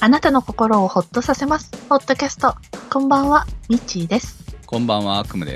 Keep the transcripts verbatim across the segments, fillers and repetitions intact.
あなたの心をホッとさせますホットキャスト。こんばんは、ミッチーです。 こんばんは、クムです。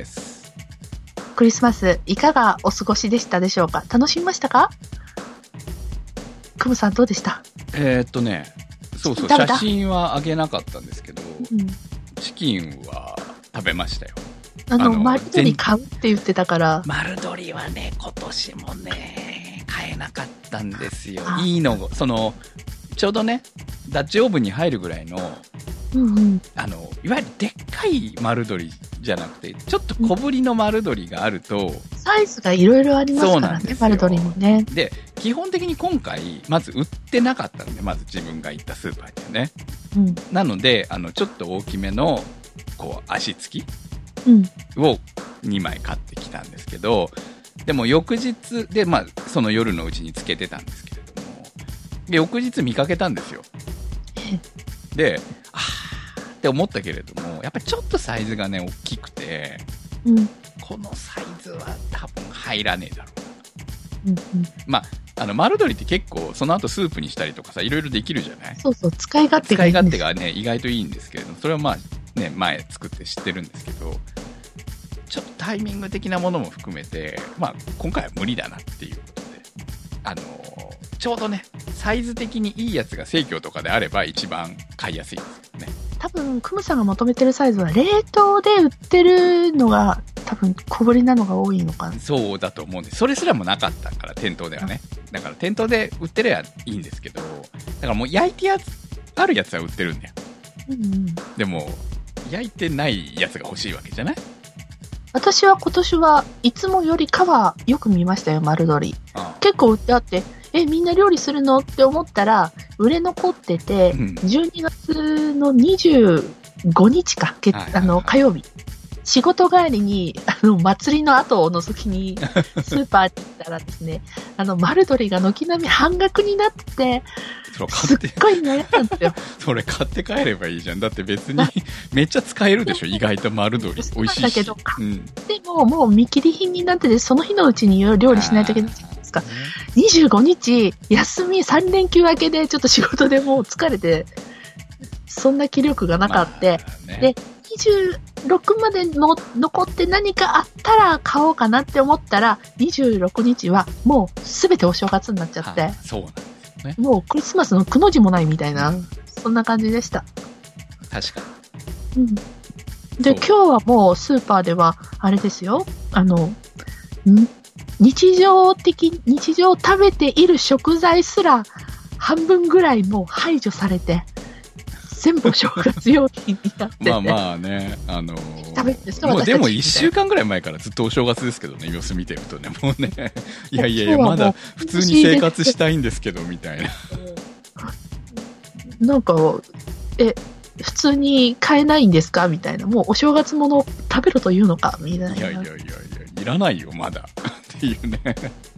クリスマスいかがお過ごしでしたでしょうか。楽しみましたか。クムさんどうでした。 えー、っとねそうそう写真はあげなかったんですけど、うん、チキンは食べましたよ。 あの丸鶏買うって言ってたから。 丸鶏はね今年もね買えなかったんですよ。いいのそのちょうどねダッチオーブンに入るぐらいの、うんうん、あのいわゆるでっかい丸鶏じゃなくてちょっと小ぶりの丸鶏があると、うん、 サイズがいろいろありますからね。丸鶏もね。 で基本的に今回まず売ってなかったんで、まず自分が行ったスーパーにはね、うん、なのであのちょっと大きめのこう足付き、うん、をにまい買ってきたんですけど、でも翌日で、まあ、その夜のうちにつけてたんですけれども、で翌日見かけたんですよ。で、あーって思ったけれども、やっぱりちょっとサイズがね大きくて、うん、このサイズは多分入らねえだろうな、うんうん、まああの丸鶏って結構その後スープにしたりとかさいろいろできるじゃない。 そうそう、使い勝手がいいんです。 使い勝手がね意外といいんですけれども、それはまあね前作って知ってるんですけど、ちょっとタイミング的なものも含めて、まあ今回は無理だなっていうことで、あのー、ちょうどねサイズ的にいいやつが生協とかであれば一番買いやすいですよね。 多分クムさんが求めてるサイズは冷凍で売ってるのが多分小ぶりなのが多いのかな。 そうだと思うんです。それすらもなかったから店頭ではね。だから店頭で売ってりゃいいんですけど、だからもう焼いてやつあるやつは売ってるんだよ、うんうん、でも焼いてないやつが欲しいわけじゃない。 私は今年はいつもよりかはよく見ましたよ、丸鶏。ああ結構売ってあって、えみんな料理するのって思ったら売れ残ってて、うん、じゅうにがつのにじゅうごにちか、はいはいはい、あの火曜日仕事帰りにあの祭りの後を覗きにスーパーに行ったらですねあの丸鶏が軒並み半額になってて、すっごい悩んだんですよ。 それ買って帰ればいいじゃん。だって別にめっちゃ使えるでしょ意外と丸鶏美味しいし。だけど、うん、 でももう見切り品になっててその日のうちに料理しないといけないじゃないですか。にじゅうごにち休みさんれんきゅう明けでちょっと仕事でもう疲れてそんな気力がなかった、まあね、でにじゅうろくまでの残って何かあったら買おうかなって思ったらにじゅうろくにちはもうすべてお正月になっちゃって、はあ、 そうなんですよね。 もうクリスマスのくの字もないみたいな、うん、そんな感じでした。 確かに、うん、で今日はもうスーパーではあれですよ、あの日常的日常食べている食材すら半分ぐらいもう排除されて全部正月用品になっててまあまあね、あのー、 食べてもうでもいっしゅうかんぐらい前からずっとお正月ですけどね、様子見てるとね、もうねいやいやいやまだ普通に生活したいんですけどみたいななんかえ普通に買えないんですかみたいな、もうお正月もの食べろというのかみたいな。 いやいやいやいやいらないよまだっていうね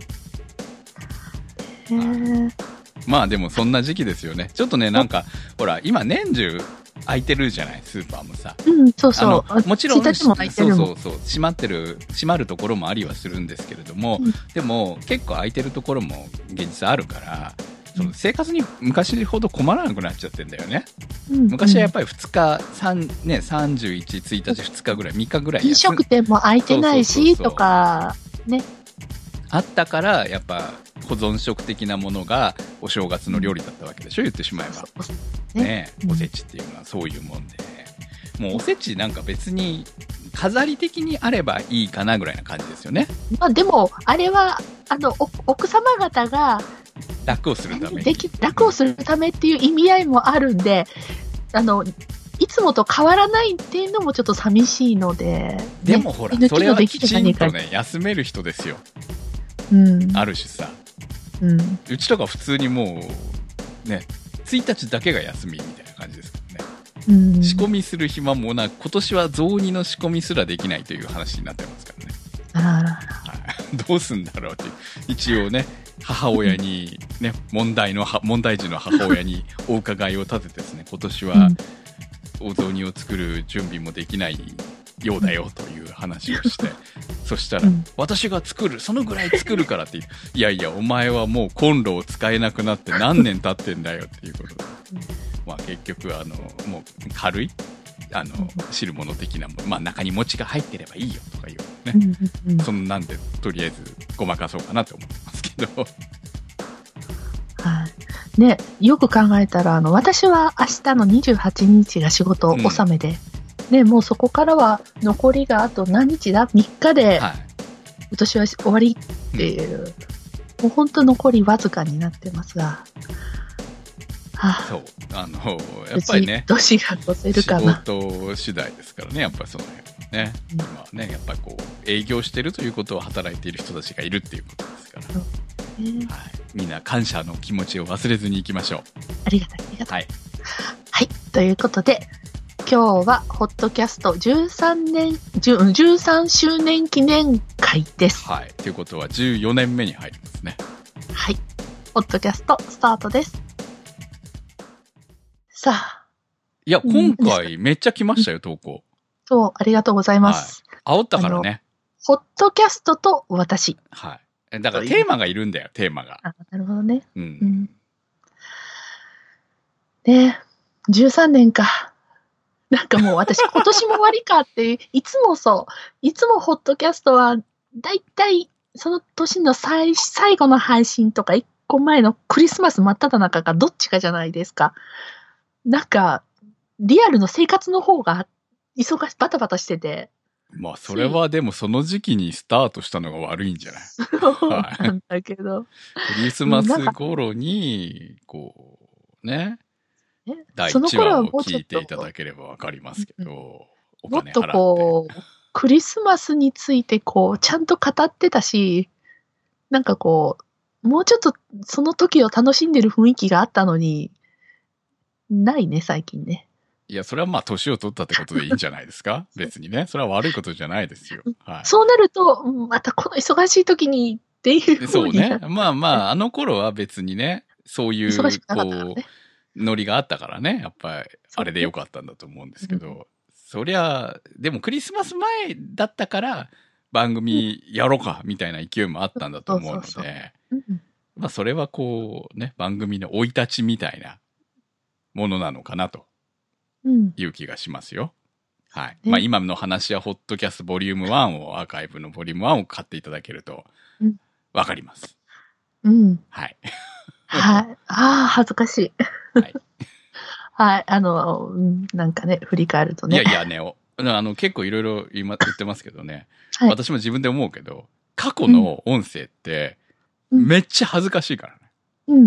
へーまあでもそんな時期ですよね。ちょっとねなんかほら今年中開いてるじゃないスーパーもさ。 うんそうそう。 あのもちろんいちにちも開いてるもん。 そうそうそう閉まってる閉まるところもありはするんですけれども、うん、でも結構開いてるところも現実あるから、その生活に昔ほど困らなくなっちゃってんだよね。うん、昔はやっぱりふつか3ねさんじゅういち、ついたちふつかぐらいみっかぐらい飲食店も開いてないしとかね。 あったからやっぱ保存食的なものがお正月の料理だったわけでしょ、言ってしまえばね, ね、うん、おせちっていうのはそういうもんで、もうおせちなんか別に飾り的にあればいいかなぐらいな感じですよね。 まあでもあれはあの奥様方が楽をするためにでき楽をするためっていう意味合いもあるんで、あのいつもと変わらないっていうのもちょっと寂しいので、ね、 でもほらそれはきちんとね休める人ですよ、うん、ある種さ、うん、うちとか普通にもうねついたちだけが休みみたいな感じですからね、うん、仕込みする暇もなく今年は雑煮の仕込みすらできないという話になってますからね。 あらあら、 はい、どうすんだろうって一応ね母親にね問題の問題児の母親にお伺いを立ててですね、今年はお雑煮を作る準備もできないようだよという話をしてそしたら、うん、私が作るそのぐらい作るからっていやいやお前はもうコンロを使えなくなって何年経ってんだよっていうことで、まあ結局、あの、もう軽い、あの、汁物的なもの、まあ中に餅が入ってればいいよとかいうね。うんうんうん、そんなんで、とりあえずごまかそうかなと思ってますけど。 はい。ね、よく考えたら、あの、私は明日のにじゅうはちにちが仕事納めで、うん、ね、もうそこからは残りがあと何日だ ?みっ 日で、はい、今年は終わりっていう、うん、もう本当残りわずかになってますが、 はあ、そう。あの、やっぱりね、 年が越せるかな。 仕事次第ですからね、やっぱりその辺はね。うん、今はね、やっぱりこう、営業してるということを働いている人たちがいるっていうことですから。そうえーはい、みんな感謝の気持ちを忘れずにいきましょう。 ありがたい、ありがたい。はい。はい。ということで、今日は、ホットキャストじゅうさんねん、じゅうさんしゅうねん記念会です。 はい。ということは、じゅうよねんめに入りますね。 はい。ホットキャストスタートです。さあ。 いや、今回めっちゃ来ましたよ、投稿。 そう、ありがとうございます。 はい。煽ったからね。 ホットキャストと私。 はい。だからテーマがいるんだよ、テーマが。 あ、なるほどね。 うん。うん、 ねじゅうさんねんか。なんかもう私今年も終わりかって、いつもそう、いつもホットキャストは、だいたいその年の最、最後の配信とかいっこまえのクリスマス真っ只中かどっちかじゃないですか。なんか、リアルの生活の方が忙し、バタバタしてて。 まあ、それはでもその時期にスタートしたのが悪いんじゃない？ そうなんだけど。 クリスマス頃に、こう、ね。だいいちわを聞いていただければわかりますけど、お金払って。もっとこう、クリスマスについてこう、ちゃんと語ってたし、なんかこう、もうちょっとその時を楽しんでる雰囲気があったのに、ないね、最近ね。 いや、それはまあ、年を取ったってことでいいんじゃないですか別にね。それは悪いことじゃないですよ。はい。 そうなると、またこの忙しい時にっていうふうに。 そうね。まあまあ、あの頃は別にね、そういう、忙しくなかったからね、こう、ノリがあったからね。やっぱり、あれでよかったんだと思うんですけど。そ,、うん、そりゃ、でもクリスマス前だったから、番組やろうか、みたいな勢いもあったんだと思うので、まあ、それはこう、ね、番組の生い立ちみたいなものなのかなと。いう気がしますよ。はい。ね、まあ今の話はホットキャストボリュームワンをアーカイブのボリュームワンを買っていただけるとわかります。 うん。 はい。 はい。ああ、恥ずかしい。はい。はい。あの、なんかね、振り返るとね。 いやいやね、あの結構いろいろ言ってますけどね、はい、私も自分で思うけど、過去の音声ってめっちゃ恥ずかしいからね。 うん。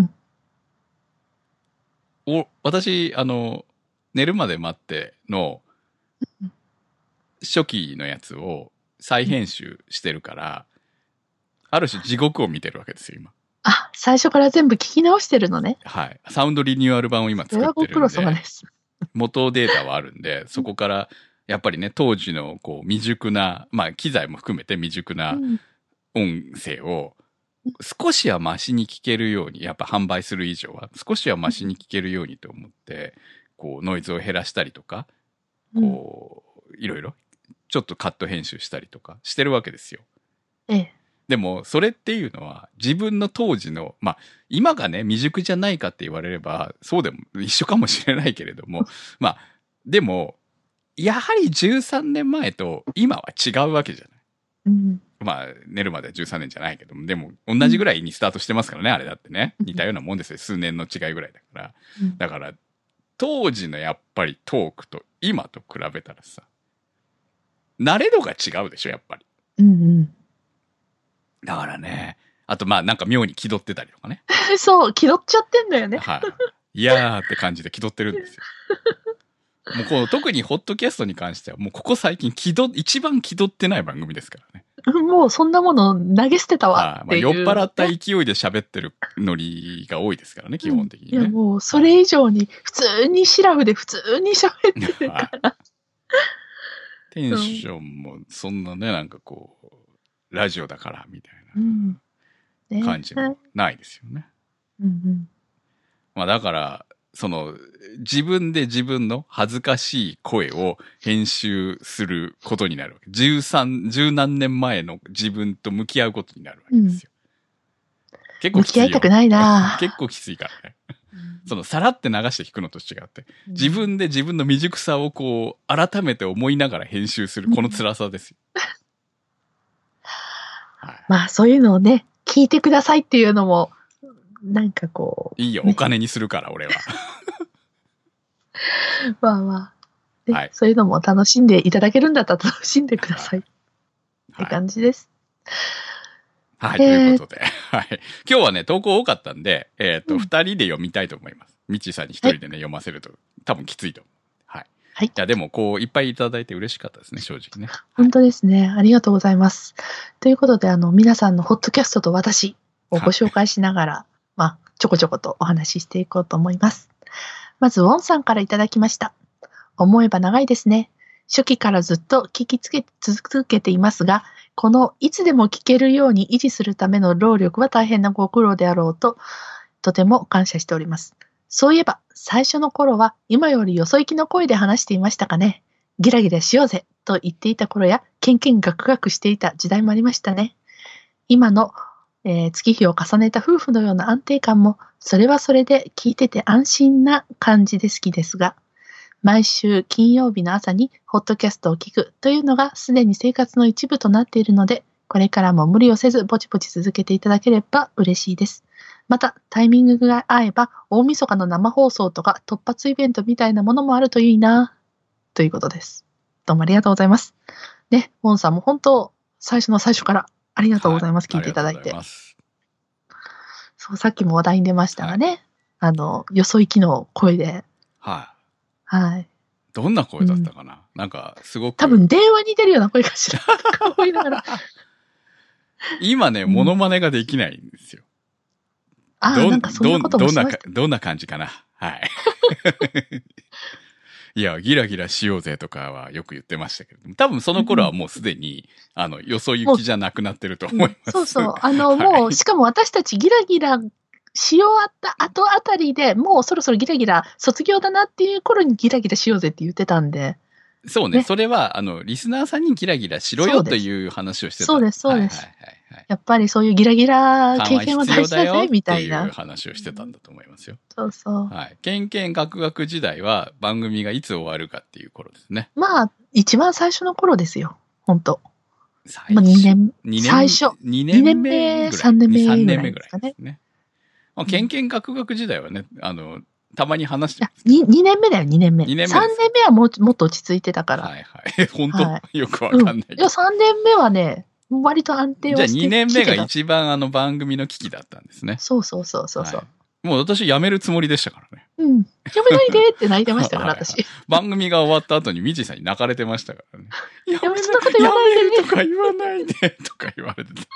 お、私、あの、寝るまで待っての初期のやつを再編集してるから、ある種地獄を見てるわけですよ、今。 あ、最初から全部聞き直してるのね。 はい。サウンドリニューアル版を今作ってるんで。 ご苦労様です。 元データはあるんで、そこから、やっぱりね、当時のこう未熟な、まあ機材も含めて未熟な音声を少しはマシに聞けるように、やっぱ販売する以上は少しはマシに聞けるようにと思って、こうノイズを減らしたりとか、こう、いろいろ、ちょっとカット編集したりとかしてるわけですよ。 ええ。 でも、それっていうのは自分の当時の、まあ、今がね、未熟じゃないかって言われれば、そうでも一緒かもしれないけれども、まあ、でも、やはりじゅうさんねんまえと今は違うわけじゃない。 うん、 まあ、寝るまではじゅうさんねんじゃないけども、でも、同じぐらいにスタートしてますからね、あれだってね。似たようなもんですよ。数年の違いぐらいだから。だから、当時のやっぱりトークと今と比べたらさ、慣れ度が違うでしょ、やっぱり。 うんうん。だからね、あとまあなんか妙に気取ってたりとかね。 そう、気取っちゃってんだよね。 はい、いやーって感じで気取ってるんですよ。もうこの特にホットキャストに関しては、もうここ最近気取、一番気取ってない番組ですからね。 もうそんなもの投げ捨てたわっていう。 まあ、酔っ払った勢いで喋ってるノリが多いですからね、基本的にね。 いやもうそれ以上に普通にシラフで普通に喋ってるから。 テンションもそんなね、なんかこう、ラジオだからみたいな感じもないですよね。 うんうん、 まあだから、その、自分で自分の恥ずかしい声を編集することになるわけ。十三、十何年前の自分と向き合うことになるわけですよ。うん、結構きついよ。 向き合いたくないな結構きついからね。 うん、 そのさらって流して弾くのと違って、自分で自分の未熟さをこう、改めて思いながら編集するこの辛さですよ。 はい、まあそういうのをね、聞いてくださいっていうのも、なんかこう。いいよ、ね、お金にするから、俺は。 まあまあ、はい、そういうのも楽しんでいただけるんだったら楽しんでください。はい、って感じです。 はい、ということで。はい。今日はね、投稿多かったんで、えっと、二、うん、人で読みたいと思います。みちさんに一人でね、はい、読ませると、多分きついと思う。はい。はい。いや、でも、こう、いっぱいいただいて嬉しかったですね、正直ね。 本当ですね。ありがとうございます。ということで、あの、皆さんのホットキャストと私をご紹介しながら、はい、まあ、ちょこちょことお話ししていこうと思います。まず、ウォンさんからいただきました。思えば長いですね。初期からずっと聞きつけ続けていますが、このいつでも聞けるように維持するための労力は大変なご苦労であろうと、とても感謝しております。そういえば、最初の頃は今よりよそ行きの声で話していましたかね。ギラギラしようぜと言っていた頃や、ケンケンガクガクしていた時代もありましたね。今の、えー、月日を重ねた夫婦のような安定感も、それはそれで聞いてて安心な感じで好きですが、毎週金曜日の朝にホットキャストを聞くというのがすでに生活の一部となっているので、これからも無理をせずぼちぼち続けていただければ嬉しいです。またタイミングが合えば大晦日の生放送とか突発イベントみたいなものもあるといいなということです。どうもありがとうございます。ね、ウォンさんも本当最初の最初からありがとうございます。はい、聞いていただいて。そう、さっきも話題に出ましたがね、はい、あの、よそ行きの声で。 はい。 はい。 どんな声だったかな、うん、なんか、すごく。 多分、電話に出るような声かしら。と思いながら。 今ね、モノマネができないんですよ。 ああ、なんかそんなこともしました。 どんな、どんな感じかな。はい。いや、ギラギラしようぜとかはよく言ってましたけど、多分その頃はもうすでに、うん、あの、よそ行きじゃなくなってると思います。 うん、そうそう。あの、はい、もう、しかも私たちギラギラ、し終わった後あたりで、もうそろそろギラギラ卒業だなっていう頃にギラギラしようぜって言ってたんで。 そうね。ね、それは、あの、リスナーさんにギラギラしろよという話をしてた。 そうです、そうです。はいはいはいはい、やっぱりそういうギラギラ経験は大事だぜ、みたいな。 っていう話をしてたんだと思いますよ。 そうそう。 はい。ケンケンガクガク時代は番組がいつ終わるかっていう頃ですね。 まあ、一番最初の頃ですよ。本当最初。まあ、にねん。 にねん。 最初。 にねんめぐらい。 さんねんめぐらい。 さんねんめぐらいですね。まあ、ケンケンガクガク時代はね、あの、たまに話してます。 に、にねんめだよ、にねんめ。 にねんめ。 さんねんめはもう、もっと落ち着いてたから。 はいはい。本当、はい、よくわかんない、うん。いや、さんねんめはね、割と安定はしてじゃあにねんめが一番あの番組の危機だったんですね。 そうそうそうそうそう、はい。 もう私辞めるつもりでしたからね。 うん。辞めないでって泣いてましたから、私。はいはい、 番組が終わった後にミチさんに泣かれてましたからね。 やめる、そんなこと言わないで、 ね。やめるとか言わないで、とか言われてた。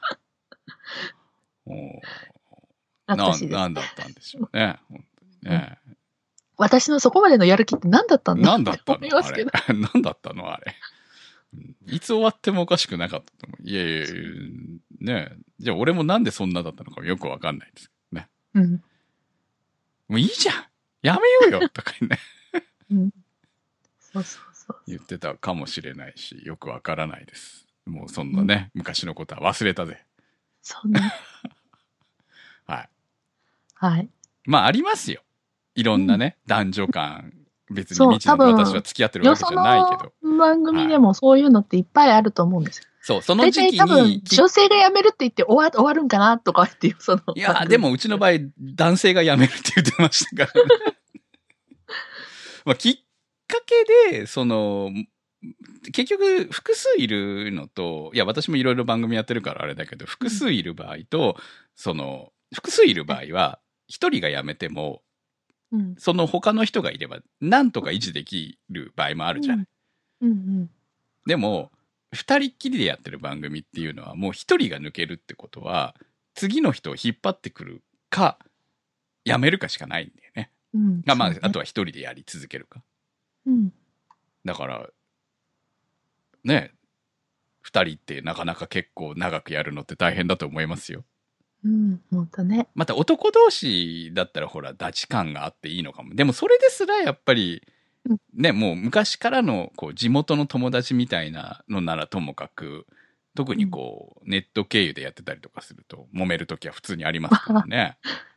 おな, なんだったんでしょうね。本当にね、うん。 私のそこまでのやる気って何だったんだ何だったのあれ。何だったのあれ。いつ終わってもおかしくなかったと思う。いやいやいや、ねえ。じゃあ俺もなんでそんなだったのかよくわかんないですけどね。うん。もういいじゃんやめようよとかね。うん。そうそうそう。言ってたかもしれないし、よくわからないです。もうそんなね、うん、昔のことは忘れたぜ。 そうね。 はい。 はい。 まあありますよ。いろんなね、うん、男女間。別に未知の私は付き合ってるわけじゃないけど。 その番組でもそういうのっていっぱいあると思うんですよ。 そう、その時期に。 多分、女性が辞めるって言って終わ終わるんかなとかっていう、その。 いや、でもうちの場合、男性が辞めるって言ってましたからね。まあ、きっかけで、その、結局、複数いるのと、いや、私もいろいろ番組やってるからあれだけど、複数いる場合と、その、複数いる場合は、一人が辞めても、うん、その他の人がいれば、なんとか維持できる場合もあるじゃない。うんうんうん、でも、二人っきりでやってる番組っていうのは、もう一人が抜けるってことは、次の人を引っ張ってくるか、辞めるかしかないんだよね。うん、がまあ、ね、あとは一人でやり続けるか。うん、だから、ね、二人ってなかなか結構長くやるのって大変だと思いますよ。 うん、本当ね。 また男同士だったらほら、ダチ感があっていいのかも。でもそれですらやっぱり、ね、もう昔からのこう地元の友達みたいなのならともかく、特にこう、ネット経由でやってたりとかすると、揉めるときは普通にありますからね。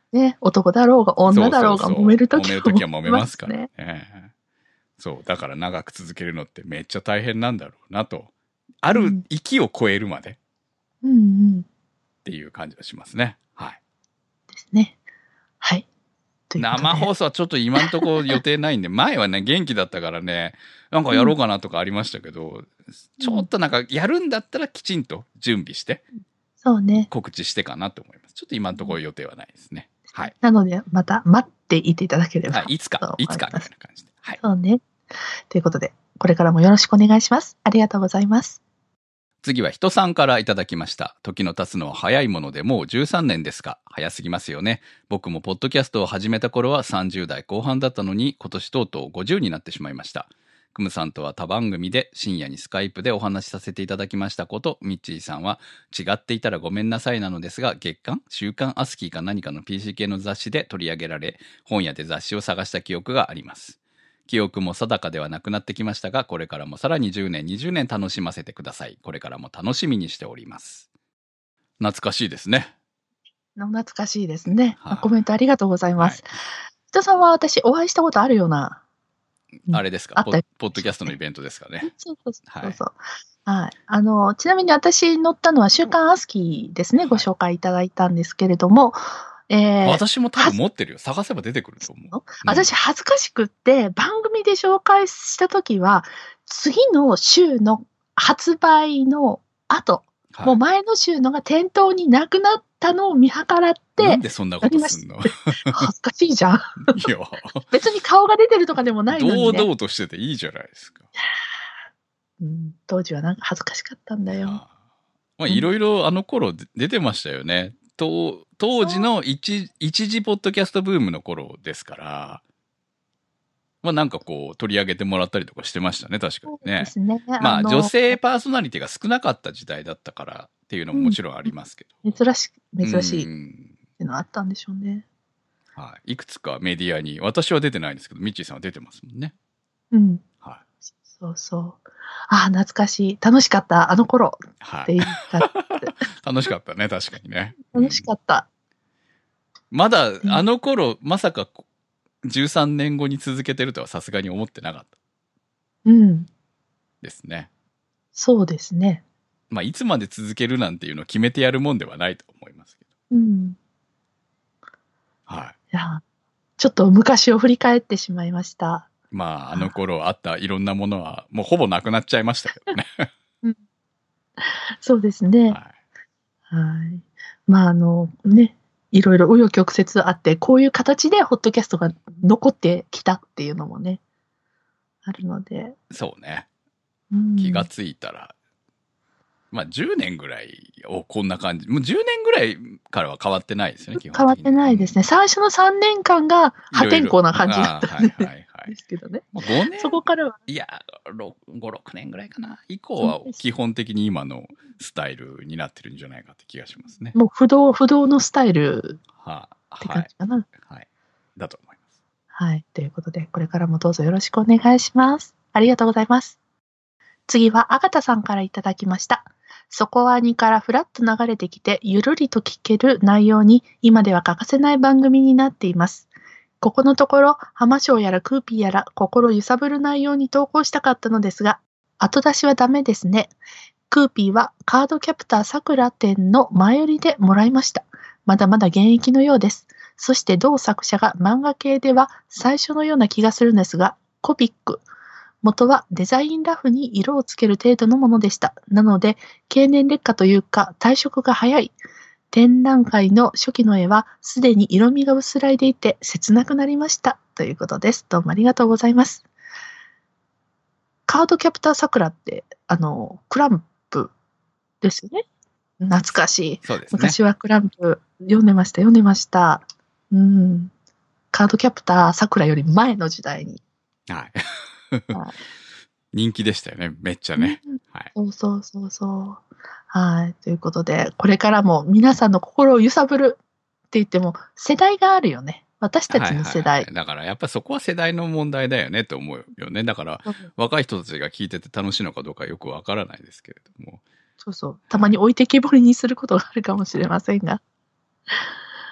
ね、男だろうが女だろうが揉めるときは揉めますからね。そう、だから長く続けるのってめっちゃ大変なんだろうなと。ある域を超えるまで。 うんうん。 っていう感じがしますね。はい。 ですね。はい。 生放送はちょっと今んとこ予定ないんで、前はね、元気だったからね、なんかやろうかなとかありましたけど、うん、ちょっとなんかやるんだったらきちんと準備して、 そうね。 告知してかなと思います。ちょっと今んところ予定はないですね。はい。 なので、また待っていていただければ。 はい、いつか、いつかみたいな感じで。はい。 そうね。ということで、これからもよろしくお願いします。ありがとうございます。 次は人さんからいただきました。時の経つのは早いものでもうじゅうさんねんですか。早すぎますよね。僕もポッドキャストを始めた頃はさんじゅう代後半だったのに、今年とうとうごじゅうになってしまいました。クムさんとは他番組で深夜にスカイプでお話しさせていただきましたこと、ミッチーさんは違っていたらごめんなさいなのですが、月刊週刊アスキーか何かの ピーシー 系の雑誌で取り上げられ、本屋で雑誌を探した記憶があります。記憶も定かではなくなってきましたが、これからもさらにじゅうねん、にじゅうねん楽しませてください。これからも楽しみにしております。懐かしいですね。 懐かしいですね。はあ、コメントありがとうございます。はい、人さんは私お会いしたことあるような。 あれですか、ポッドキャストのイベントですかね。 そうそうそうそう。はい。はい。あの、ちなみに私乗ったのは週刊アスキーですね、ご紹介いただいたんですけれども、えー、 私も多分持ってるよ。探せば出てくると思う。うん、 私恥ずかしくって、番組で紹介したときは、次の週の発売の後、はい、もう前の週のが店頭になくなったのを見計らって、 なんでそんなことすんの恥ずかしいじゃん。いや。 別に顔が出てるとかでもないのに、ね。 堂々としてていいじゃないですか。 うん、当時はなんか恥ずかしかったんだよ。 まあ、いろいろあの頃出てましたよね。と当時の一一時ポッドキャストブームの頃ですから、まあなんかこう取り上げてもらったりとかしてましたね、確かにね。そうですね。まあ女性パーソナリティが少なかった時代だったからっていうのももちろんありますけど。 うん、珍し珍しいっていうのあったんでしょうね。 はい、いくつかメディアに、私は出てないんですけど、ミッチーさんは出てますもんね。 うん。はい。そうそう。ああ、懐かしい。楽しかった、あの頃。はい。って言った楽しかったね、確かにね。 楽しかった。 うん、まだ、あの頃、まさか、じゅうさんねんごに続けてるとはさすがに思ってなかった。 うん。 ですね。 そうですね。 まあ、いつまで続けるなんていうのを決めてやるもんではないと思いますけど。 うん。 はい。 いや、ちょっと昔を振り返ってしまいました。 まあ、あの頃あったいろんなものは、もうほぼなくなっちゃいましたけどね。 うん、そうですね。はい。はい。まあ、あの、ね、いろいろ紆余曲折あって、こういう形でホットキャストが残ってきたっていうのもね、あるので。 そうね。うん、気がついたら、まあじゅうねんぐらいをこんな感じ。もうじゅうねんぐらいからは変わってないですよね、基本的に。 変わってないですね。最初のさんねんかんが破天荒な感じだったんですけどね。 ごねんそこからは。いや、ご、ろくねんぐらいかな。以降は基本的に今のスタイルになってるんじゃないかって気がしますね。 もう不動、不動のスタイルって感じかな。はい。 はい、だと思います。 はい。ということで、これからもどうぞよろしくお願いします。ありがとうございます。次は、あがたさんからいただきました。そこはにからフラッと流れてきて、ゆるりと聞ける内容に、今では欠かせない番組になっています。ここのところ、浜章やらクーピーやら、心揺さぶる内容に投稿したかったのですが、後出しはダメですね。クーピーはカードキャプターさくら店の前売りでもらいました。まだまだ現役のようです。そして同作者が漫画系では最初のような気がするんですが、コピック。元はデザインラフに色をつける程度のものでした。なので、経年劣化というか退色が早い。展覧会の初期の絵はすでに色味が薄らいでいて切なくなりました。ということです。どうもありがとうございます。カードキャプターさくらって、あの、クランプですよね。懐かしい。 そうですね。 昔はクランプ読んでました、読んでました。うん。カードキャプターさくらより前の時代に。 はい。はい、人気でしたよね、めっちゃね、 うん。はい。そうそうそうそう。はい。ということで、これからも皆さんの心を揺さぶるって言っても、世代があるよね。私たちの世代。はいはいはい、 だからやっぱそこは世代の問題だよねと思うよね。だから、若い人たちが聞いてて楽しいのかどうかよくわからないですけれども。 そうそう。たまに置いてけぼりにすることがあるかもしれませんが。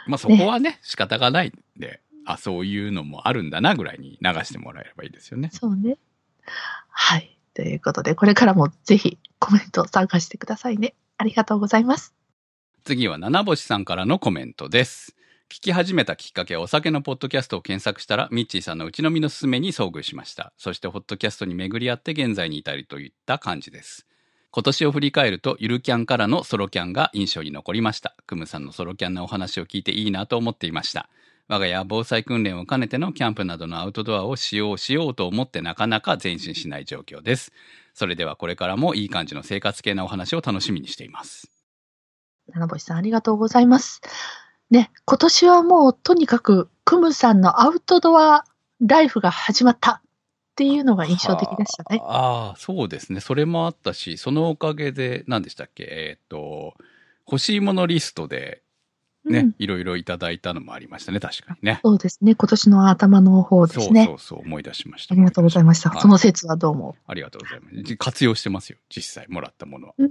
まあそこはね、ね仕方がないんで、あ、そういうのもあるんだなぐらいに流してもらえればいいですよね。 そうね。はい。ということで、これからもぜひコメント参加してくださいね。ありがとうございます。 次は七星さんからのコメントです。聞き始めたきっかけはお酒のポッドキャストを検索したら、ミッチーさんのうちのみのすすめに遭遇しました。そしてポッドキャストに巡り合って現在に至りといった感じです。今年を振り返ると、ゆるキャンからのソロキャンが印象に残りました。クムさんのソロキャンのお話を聞いていいなと思っていました。我が家は防災訓練を兼ねてのキャンプなどのアウトドアをしようしようと思ってなかなか前進しない状況です。それではこれからもいい感じの生活系なお話を楽しみにしています。 七星さんありがとうございます。ね、今年はもうとにかくクムさんのアウトドアライフが始まったっていうのが印象的でしたね。 ああ、そうですね。それもあったし、そのおかげで、何でしたっけ、えっと、欲しいものリストでね、うん、いろいろいただいたのもありましたね、確かにね。 そうですね。今年の頭の方ですね。 そうそうそう、思い出しました。 ありがとうございました。はい、その説はどうも。 ありがとうございます。活用してますよ、実際もらったものは。 うんうん。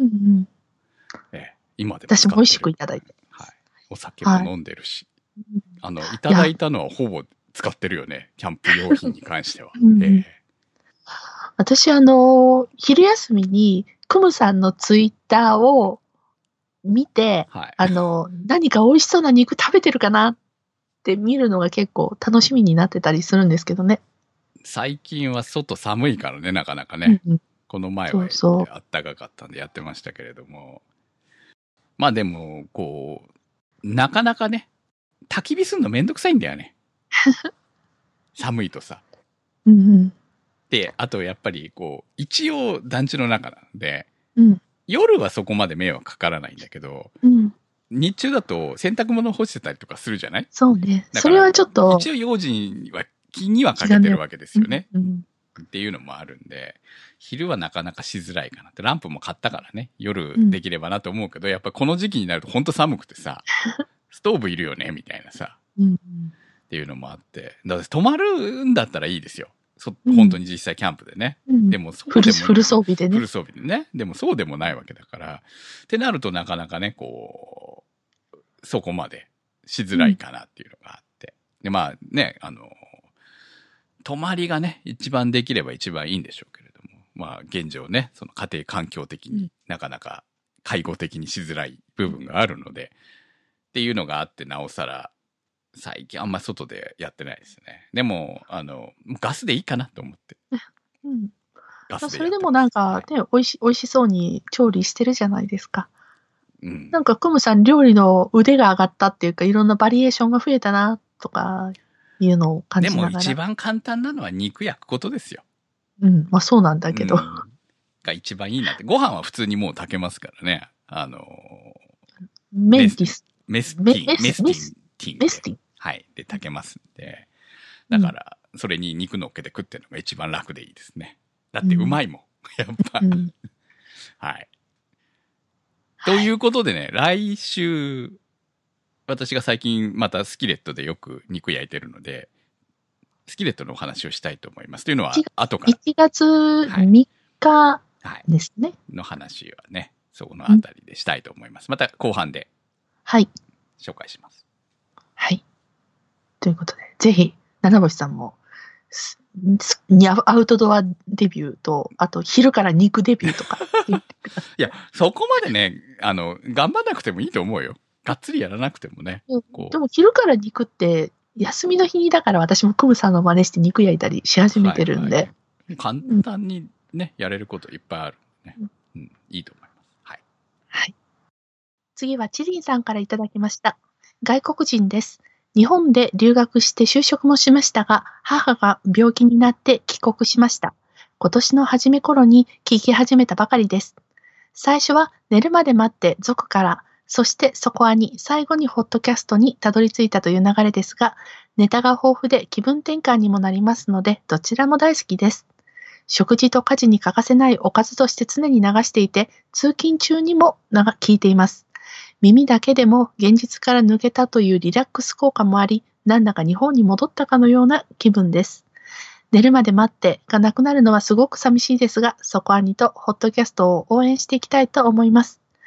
ええ、今でも私も美味しくいただいて。 はい。お酒も飲んでるし。はい、あの、いただいたのはほぼ使ってるよね。キャンプ用品に関しては。うんええ、 私、あの、昼休みに、クムさんのツイッターを見て、はい、あの、何か美味しそうな肉食べてるかなって見るのが結構楽しみになってたりするんですけどね。 最近は外寒いからね、なかなかね。うんうん、この前はあったかかったんでやってましたけれども。まあでも、こう、なかなかね、焚き火するのめんどくさいんだよね。寒いとさ。 うんうん、 で、あとやっぱりこう、一応団地の中なんで、 うん、 夜はそこまで迷惑かからないんだけど、 うん、 日中だと洗濯物干してたりとかするじゃない？ そうね。それはちょっと。 一応用心は気にはかけてるわけですよね。うんうんっていうのもあるんで、昼はなかなかしづらいかなって。ランプも買ったからね、夜できればなと思うけど、うん、やっぱこの時期になるとほんと寒くてさ、ストーブいるよねみたいなさ、 うん、 っていうのもあって、だから泊まるんだったらいいですよ。そ本当に実際キャンプでね。 うん、 でもそうでもフル装備でね。 フル装備でね。でもそうでもないわけだから、ってなるとなかなかね、こう、そこまでしづらいかなっていうのがあって。うん、で、まあね、あの、泊まりがね、一番できれば一番いいんでしょうけれども、まあ現状ね、その家庭環境的になかなか介護的にしづらい部分があるので、っていうのがあってなおさら、最近あんま外でやってないですね。でも、あの、ガスでいいかなと思って。 うん。ガスで。それでもなんかね、はい、美味し、美味しそうに調理してるじゃないですか。うん。なんかクムさん料理の腕が上がったっていうか、いろんなバリエーションが増えたな、とか。いうのを感じながら。 でも一番簡単なのは肉焼くことですよ。 うん。まあそうなんだけど。うん、 が一番いいなって。ご飯は普通にもう炊けますからね。あのー、 メンティス。 メスティン。メスティン。 メスティン。 はい。で炊けますんで。だから、それに肉乗っけて食ってるのが一番楽でいいですね。だってうまいもん。うん、やっぱ。うん、はい。ということでね、来週、私が最近またスキレットでよく肉焼いてるので、スキレットのお話をしたいと思います。というのは、後から。 いちがつみっかですね。 はいはい、の話はね、そこのあたりでしたいと思います。また後半で。 はい。 紹介します。 はい。ということで、ぜひ、七星さんも、アウトドアデビューと、あと昼から肉デビューとか。 いや、そこまでね、あの、頑張んなくてもいいと思うよ。がっつりやらなくてもね。 でも昼から肉って休みの日にだから私もクムさんの真似して肉焼いたりし始めてるんで。はいはい、簡単にね、うん、やれることいっぱいある、ねうん。いいと思います。はい。 はい。次はチリンさんからいただきました。外国人です。日本で留学して就職もしましたが、母が病気になって帰国しました。今年の初め頃に聞き始めたばかりです。最初は寝るまで待って族から、そしてそこはに最後にホットキャストにたどり着いたという流れですが、ネタが豊富で気分転換にもなりますので、どちらも大好きです。食事と家事に欠かせないおかずとして常に流していて、通勤中にも聞いています。耳だけでも現実から抜けたというリラックス効果もあり、なんだか日本に戻ったかのような気分です。寝るまで待ってがなくなるのはすごく寂しいですが、そこはにとホットキャストを応援していきたいと思います。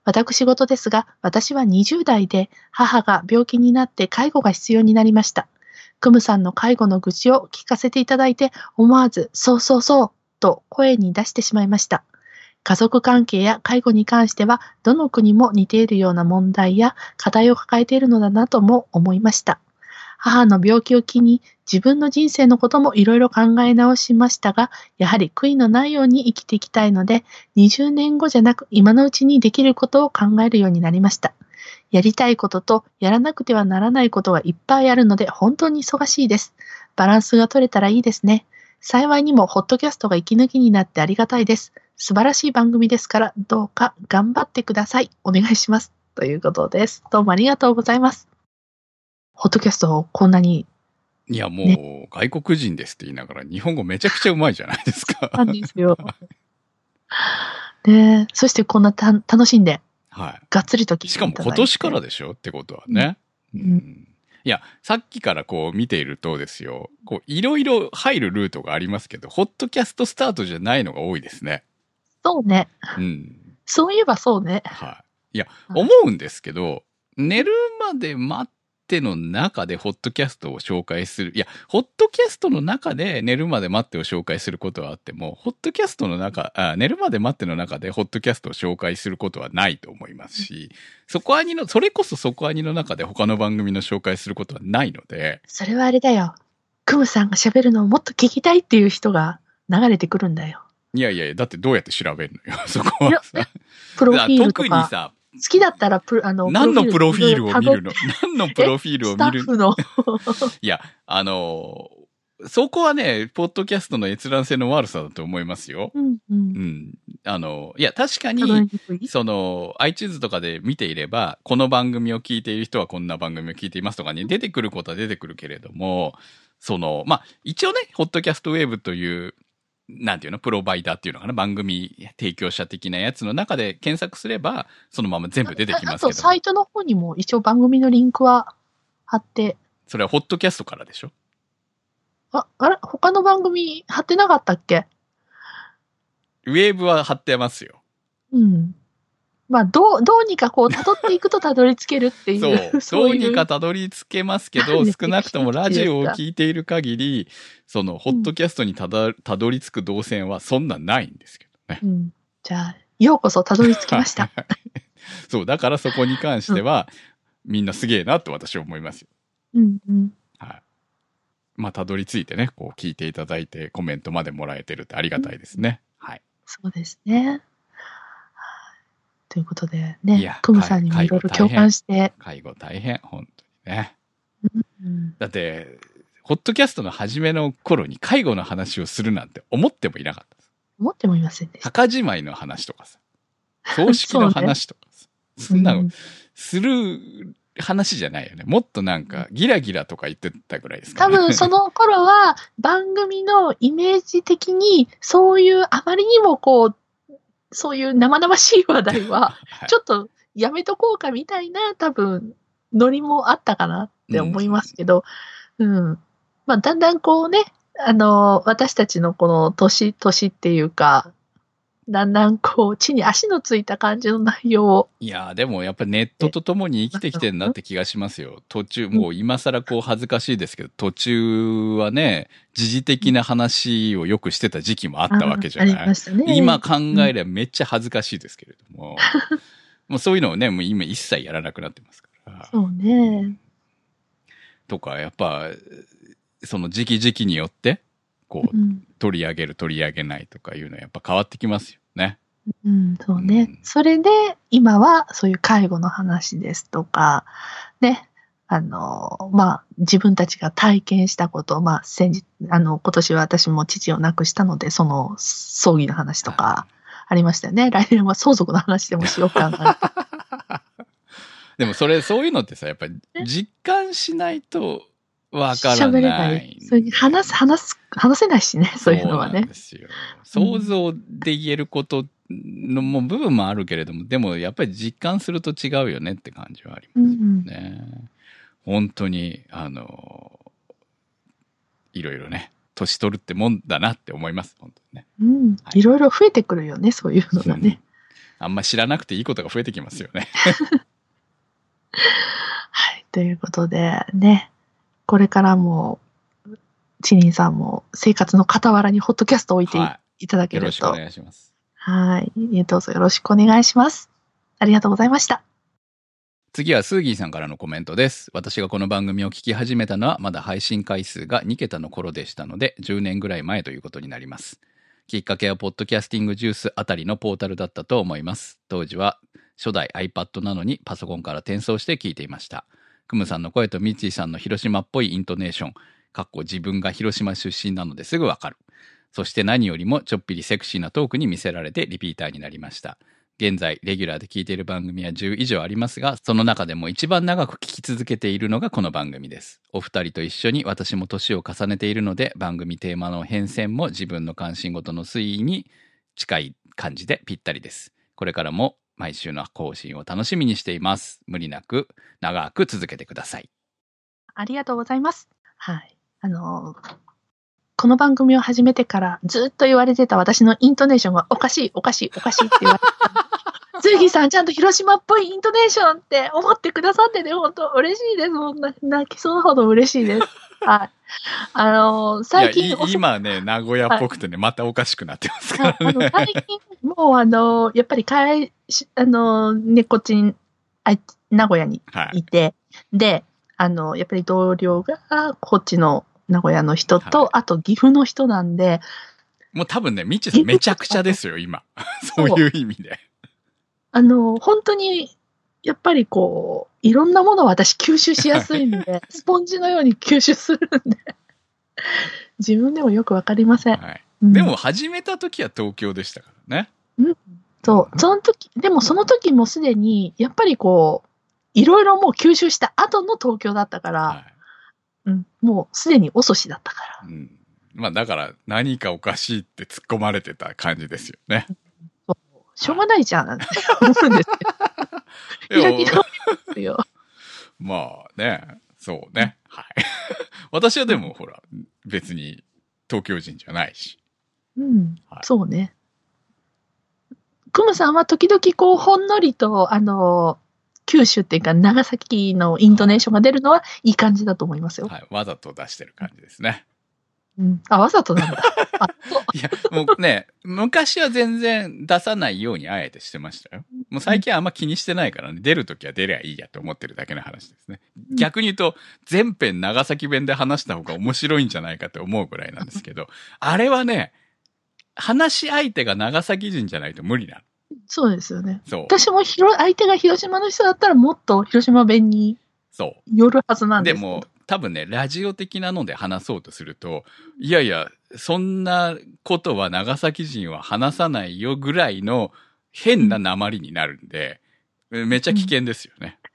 私事ですが、私はにじゅう代で母が病気になって介護が必要になりました。クムさんの介護の愚痴を聞かせていただいて、思わず、そうそうそう、と声に出してしまいました。家族関係や介護に関しては、どの国も似ているような問題や課題を抱えているのだなとも思いました。母の病気を機に自分の人生のこともいろいろ考え直しましたが、やはり悔いのないように生きていきたいので、にじゅうねんごじゃなく今のうちにできることを考えるようになりました。やりたいこととやらなくてはならないことがいっぱいあるので本当に忙しいです。バランスが取れたらいいですね。幸いにもホットキャストが息抜きになってありがたいです。素晴らしい番組ですから、どうか頑張ってください。お願いします。ということです。どうもありがとうございます。ホットキャストをこんなに。 いや、もう、ね、外国人ですって言いながら、日本語めちゃくちゃうまいじゃないですか。 なんですよ。ね、そしてこんなた楽しんで、はい。がっつりと聞いていただいて。 しかも今年からでしょってことはね。うんうん、いや、さっきからこう見ているとですよ、こう、いろいろ入るルートがありますけど、ホットキャストスタートじゃないのが多いですね。 そうね。うん。そういえばそうね。 はい。いや、はい、思うんですけど、寝るまで待っての中でホットキャストを紹介する。いや、ホットキャストの中で寝るまで待ってを紹介することはあっても、ホットキャストの中、あ、寝るまで待っての中でホットキャストを紹介することはないと思いますし、そこアニの、それこそそこアニの中で他の番組の紹介することはないので。 それはあれだよ。クムさんが喋るのをもっと聞きたいっていう人が流れてくるんだよ。 いやいや、だってどうやって調べるのよ、そこはさ。 プロフィールとか。 特にさ、 好きだったらプ、あの、 何のプロフィールを見るの何のプロフィールを見るスタッフの。 いや、あのー、そこはね、ポッドキャストの閲覧性の悪さだと思いますよ。うん、うん。うん。あの、いや、確かに、その、iTunes とかで見ていれば、この番組を聞いている人はこんな番組を聞いていますとかに出てくることは出てくるけれども、その、まあ、一応ね、ホットキャストウェーブという、なんていうのプロバイダーっていうのかな番組提供者的なやつの中で検索すれば、そのまま全部出てきますけど。あと、 サイトの方にも一応番組のリンクは貼って。 それはホットキャストからでしょ？ あ、あれ他の番組貼ってなかったっけ？ ウェーブは貼ってますよ。 うん。まあ、どう、どうにかこう、辿っていくと辿り着けるっていう。 そう。そういうどうにか辿り着けますけど、少なくともラジオを聞いている限り、その、ホットキャストにただ、辿り着く動線はそんなないんですけどね。うん。 じゃあ、ようこそ辿り着きました。 そう。だからそこに関しては、うん、みんなすげえなと私は思いますよ。 うんうん。 はい。まあ、辿り着いてね、こう聞いていただいて、コメントまでもらえてるってありがたいですね。うん、はい。 そうですね。ということでね、クムさんにもいろいろ共感して。 介護大変、本当にね。うん、だって、ホットキャストの初めの頃に介護の話をするなんて思ってもいなかったです。 思ってもいませんでした。 墓じまいの話とかさ、葬式の話とかさ、そ, ね、そんなの、する話じゃないよね。もっとなんか、ギラギラとか言ってたぐらいですかね。多分その頃は、番組のイメージ的に、そういうあまりにもこう、そういう生々しい話題は、ちょっとやめとこうかみたいな、多分、ノリもあったかなって思いますけど、うん。うん、まあ、だんだんこうね、あの、私たちのこの年、年っていうか、だんだんこう、地に足のついた感じの内容を。 いやー、でもやっぱネットとともに生きてきてるなって気がしますよ。途中、もう今更こう恥ずかしいですけど、途中はね、時事的な話をよくしてた時期もあったわけじゃない。ありましたね。今考えればめっちゃ恥ずかしいですけれども、うん、もうそういうのをね、もう今一切やらなくなってますから。 そうね。 とか、やっぱ、その時期時期によって、こう、うん、取り上げる取り上げないとかいうのはやっぱ変わってきますよね。 うん、そうね。うん、それで、今はそういう介護の話ですとか、ね、あの、まあ、自分たちが体験したこと、まあ、先日、あの、今年は私も父を亡くしたので、その葬儀の話とかありましたよね。来年は相続の話でもしようかな。 でもそれ、そういうのってさ、やっぱり実感しないと、わからない。喋れない。 それ話す、話す、話せないしね、そういうのはね。そうなんですよ。想像で言えることのも部分もあるけれども、でもやっぱり実感すると違うよねって感じはありますよね。うん、本当に、あの、いろいろね、年取るってもんだなって思います、本当にね。 うん。はい、いろいろ増えてくるよね、そういうのがね。 あんま知らなくていいことが増えてきますよね。 はい。ということで、ね。これからも、チリンさんも生活の傍らにホットキャストを置いていただけると。はい、よろしくお願いします。 はい。どうぞよろしくお願いします。ありがとうございました。 次はスーギーさんからのコメントです。私がこの番組を聞き始めたのはまだ配信回数がにけたの頃でしたので、じゅうねんぐらい前ということになります。きっかけはポッドキャスティングジュースあたりのポータルだったと思います。当時は初代 iPad なのにパソコンから転送して聞いていました。クムさんの声とミッチーさんの広島っぽいイントネーション、かっこ自分が広島出身なのですぐわかる。そして何よりもちょっぴりセクシーなトークに見せられてリピーターになりました。現在レギュラーで聞いている番組はじゅう以上ありますが、その中でも一番長く聞き続けているのがこの番組です。お二人と一緒に私も年を重ねているので、番組テーマの変遷も自分の関心事の推移に近い感じでぴったりです。これからも毎週の更新を楽しみにしています。無理なく長く続けてください。 ありがとうございます。はい。あのー、この番組を始めてからずっと言われてた私のイントネーションがおかしい、おかしい、おかしいって言われてた。スーギーさんちゃんと広島っぽいイントネーションって思ってくださってて、本当嬉しいです。もう泣きそうなほど嬉しいです。はい。あのー、最近。 今ね、名古屋っぽくてね、はい、またおかしくなってますからね。あの最近、もうあのー、やっぱり会、あのー、ね、こっちに、あ名古屋にいて、はい、で、あのー、やっぱり同僚がこっちの名古屋の人と、はい、あと岐阜の人なんで。 もう多分ね、みちさんめちゃくちゃですよ、今。そういう意味で。 あの、本当に、やっぱりこう、いろんなものを私吸収しやすいんで、スポンジのように吸収するんで、自分でもよくわかりません。 はいうん、でも始めた時は東京でしたからね。 うん。そう。その時、でもその時もすでに、やっぱりこう、いろいろもう吸収した後の東京だったから、はいうん、もうすでに遅しだったから。 うん。まあだから何かおかしいって突っ込まれてた感じですよね。 そうしょうがないじゃんって思うんですよ。開き直りますよ。 まあね、そうね。はい。私はでもほら、別に東京人じゃないし。 うん、はい、そうね。クムさんは時々こうほんのりと、あの、九州っていうか長崎のイントネーションが出るのはいい感じだと思いますよ。 はい。わざと出してる感じですね。 うん。あ、わざとなんだ。あいや、もうね、昔は全然出さないようにあえてしてましたよ。もう最近はあんま気にしてないからね、出るときは出りゃいいやと思ってるだけの話ですね。逆に言うと、全編長崎弁で話した方が面白いんじゃないかって思うぐらいなんですけど、あれはね、話し相手が長崎人じゃないと無理なの。 そうですよね。そう。私もひろ相手が広島の人だったらもっと広島弁によるはずなんですけど。 でも多分ね、ラジオ的なので話そうとすると、いやいや、そんなことは長崎人は話さないよぐらいの変な訛りになるんで、うん、めっちゃ危険ですよね。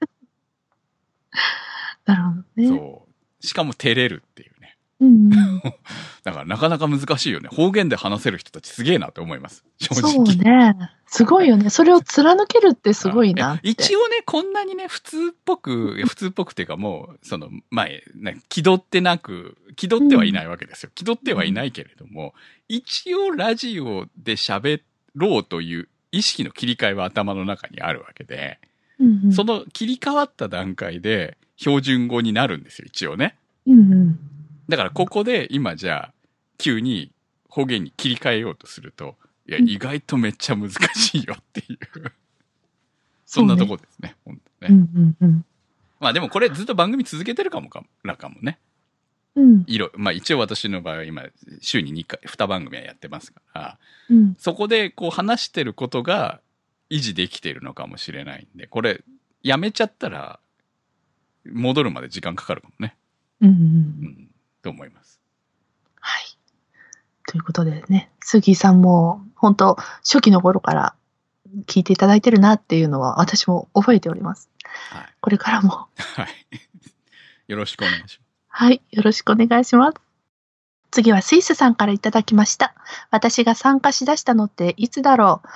なるほどね。 そう。しかも照れるっていうね。 うんうん、 だからなかなか難しいよね。方言で話せる人たちすげえなと思います。正直。 そうね。すごいよね。それを貫けるってすごいなって。 一応ね、こんなにね、普通っぽく、普通っぽくっていうかもう、その、前、ね、気取ってなく、気取ってはいないわけですよ。気取ってはいないけれども、一応ラジオで喋ろうという意識の切り替えは頭の中にあるわけで、 うんうん、 その切り替わった段階で標準語になるんですよ、一応ね。 うんうんだからここで今じゃあ急に方言に切り替えようとすると、いや、意外とめっちゃ難しいよっていう。そんなとこですね、本当ね。 うんうんうん、 まあでもこれずっと番組続けてるかもからかもね。 うん。 いろ、まあ一応私の場合は今週ににかい、に番組はやってますから、 うん、 そこでこう話してることが維持できているのかもしれないんで、これやめちゃったら戻るまで時間かかるかもね。 うんうんうんうんと思います。 はい。ということでね、杉さんも本当初期の頃から聞いていただいてるなっていうのは私も覚えております。はい。これからも。 はい。よろしくお願いします。 はい。よろしくお願いします。次はスイスさんからいただきました。私が参加しだしたのっていつだろう。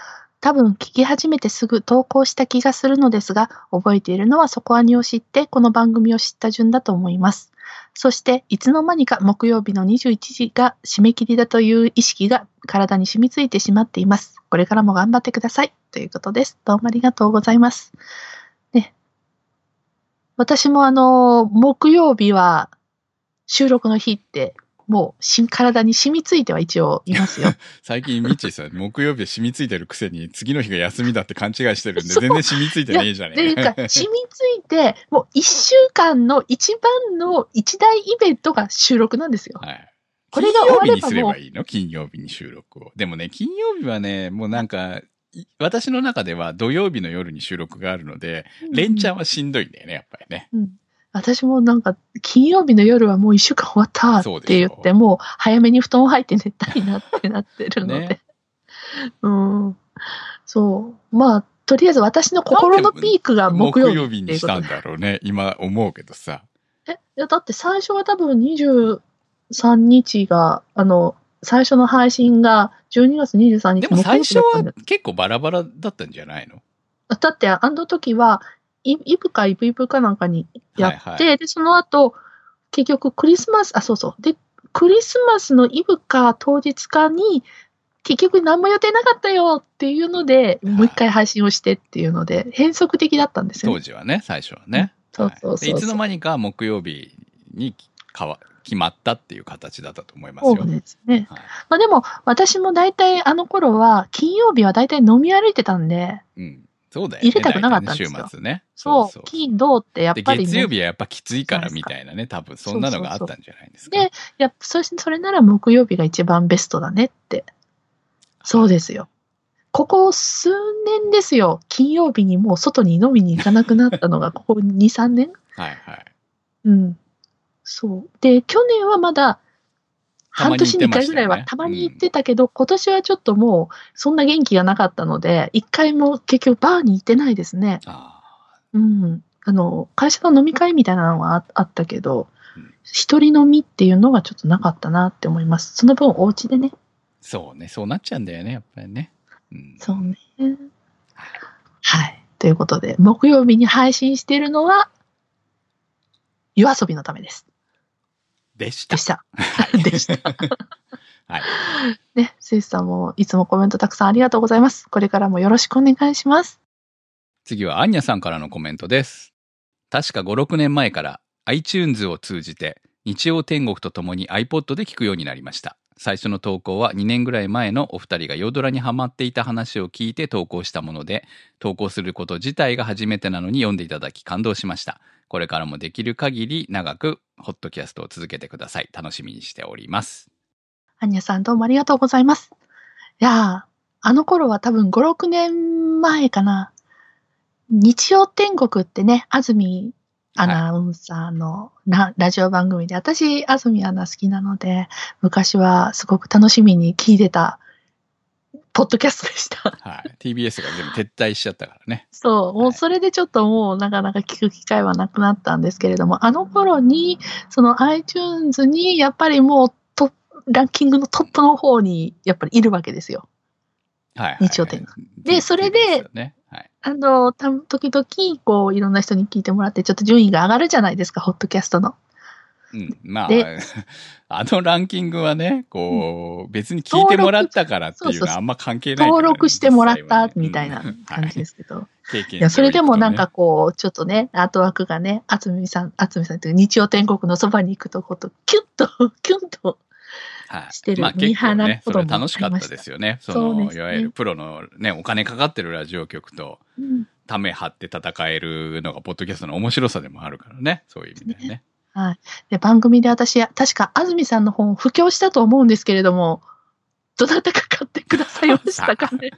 多分聞き始めてすぐ投稿した気がするのですが、覚えているのはそこアニを知ってこの番組を知った順だと思います。そしていつの間にか木曜日のにじゅういちじが締め切りだという意識が体に染みついてしまっています。これからも頑張ってくださいということです。どうもありがとうございます。ね、私もあの木曜日は収録の日ってもうし体に染みついては一応いますよ。 最近ミッチーさん木曜日で染みついてるくせに次の日が休みだって勘違いしてるんで全然染みついてないじゃねえか。染みついてもう一週間の一番の一大イベントが収録なんですよ。はい。 これが終わればもう金曜日にすればいいの？金曜日に収録を。でもね、金曜日はね、もうなんか、私の中では土曜日の夜に収録があるので、うん、連チャンはしんどいんだよね、やっぱりね。うん、 私もなんか、金曜日の夜はもう一週間終わったって言って、もう早めに布団を入って寝たいなってなってるので。ね、うん。そう。まあ、とりあえず私の心のピークが木曜日。 木曜日にしたんだろうね。今思うけどさ。 え、いやだって最初は多分にじゅうさんにちが、あの、最初の配信がじゅうにがつにじゅうさんにちでも最初は結構バラバラだったんじゃないの？ だって、あの時は、イブかイブイブかなんかにやって、はいはい、で、その後、結局クリスマス、あ、そうそう。で、クリスマスのイブか当日かに、結局何も予定なかったよっていうので、はい、もう一回配信をしてっていうので、変則的だったんですよ、ね。 当時はね、最初はね。 うん、そうそうそうそう、 はい。いつの間にか木曜日に変わ決まったっていう形だったと思いますよ。 そうですね。はい、まあでも、私も大体あの頃は、金曜日は大体飲み歩いてたんで、 うん。そうだよね。 入れたくなかったんですよ。 ね、週末ね。 そう。そう金、土ってやっぱり、ね。 月曜日はやっぱきついからみたいなね。多分そんなのがあったんじゃないですか。 で、やっぱそれ、それなら木曜日が一番ベストだねって。そうですよ。ここ数年ですよ。金曜日にもう外に飲みに行かなくなったのがここに、さんねんはいはい。 うん。そう。で、去年はまだ、半年にいっかいぐらいはたまに行ってたけど、ね、うん、今年はちょっともうそんな元気がなかったので、一回も結局バーに行ってないですね。あうん。あの、会社の飲み会みたいなのは あ, あったけど、うん、一人飲みっていうのがちょっとなかったなって思います。その分お家でね。 そうね、そうなっちゃうんだよね、やっぱりね。 うん、そうね。はい。ということで、木曜日に配信しているのは、夜遊びのためです。 でした。 でした。でした。はい。ね、スイスさんもいつもコメントたくさんありがとうございます。これからもよろしくお願いします。 次はアンニャさんからのコメントです。確かご、ろくねんまえから iTunes を通じて日曜天国とともに iPod で聞くようになりました。最初の投稿はにねんぐらい前のお二人が夜ドラにハマっていた話を聞いて投稿したもので、投稿すること自体が初めてなのに読んでいただき感動しました。これからもできる限り長くホットキャストを続けてください。楽しみにしております。 アンニャさんどうもありがとうございます。いやー、あの頃は多分ご、ろくねんまえかな。日曜天国ってね、安住アナウンサーのな、はい、ラジオ番組で、私、安住アナ好きなので、昔はすごく楽しみに聞いてた、ポッドキャストでした。 はい。ティービーエス が全部撤退しちゃったからね。 そう。もうそれでちょっともうなかなか聞く機会はなくなったんですけれども、あの頃に、その iTunes にやっぱりもうトランキングのトップの方にやっぱりいるわけですよ。 はいはいはい、 日曜天国。で、それで、ねはい、あの、た時々、こう、いろんな人に聞いてもらって、ちょっと順位が上がるじゃないですか、ホットキャストの。 うん、まあ、あのランキングはね、こう、うん、別に聞いてもらったからっていうのはあんま関係ないから、ね、 登録してもらったみたいな感じですけど。うんはい、経験いや、それでもなんかこう、ちょっとね、アートワークがね、あつみさん、あつみさんという日曜天国のそばに行くとこと、キュッと、キュンと、してる。 まあ結構ね、それ楽しかったですよね。その、ね、いわゆるプロのね、お金かかってるラジオ局と、うん、ため張って戦えるのが、ポッドキャストの面白さでもあるからね。そういう意味でね。ねはい。で、番組で私、確か安住さんの本を布教したと思うんですけれども、どなたか買ってくださいましたかね。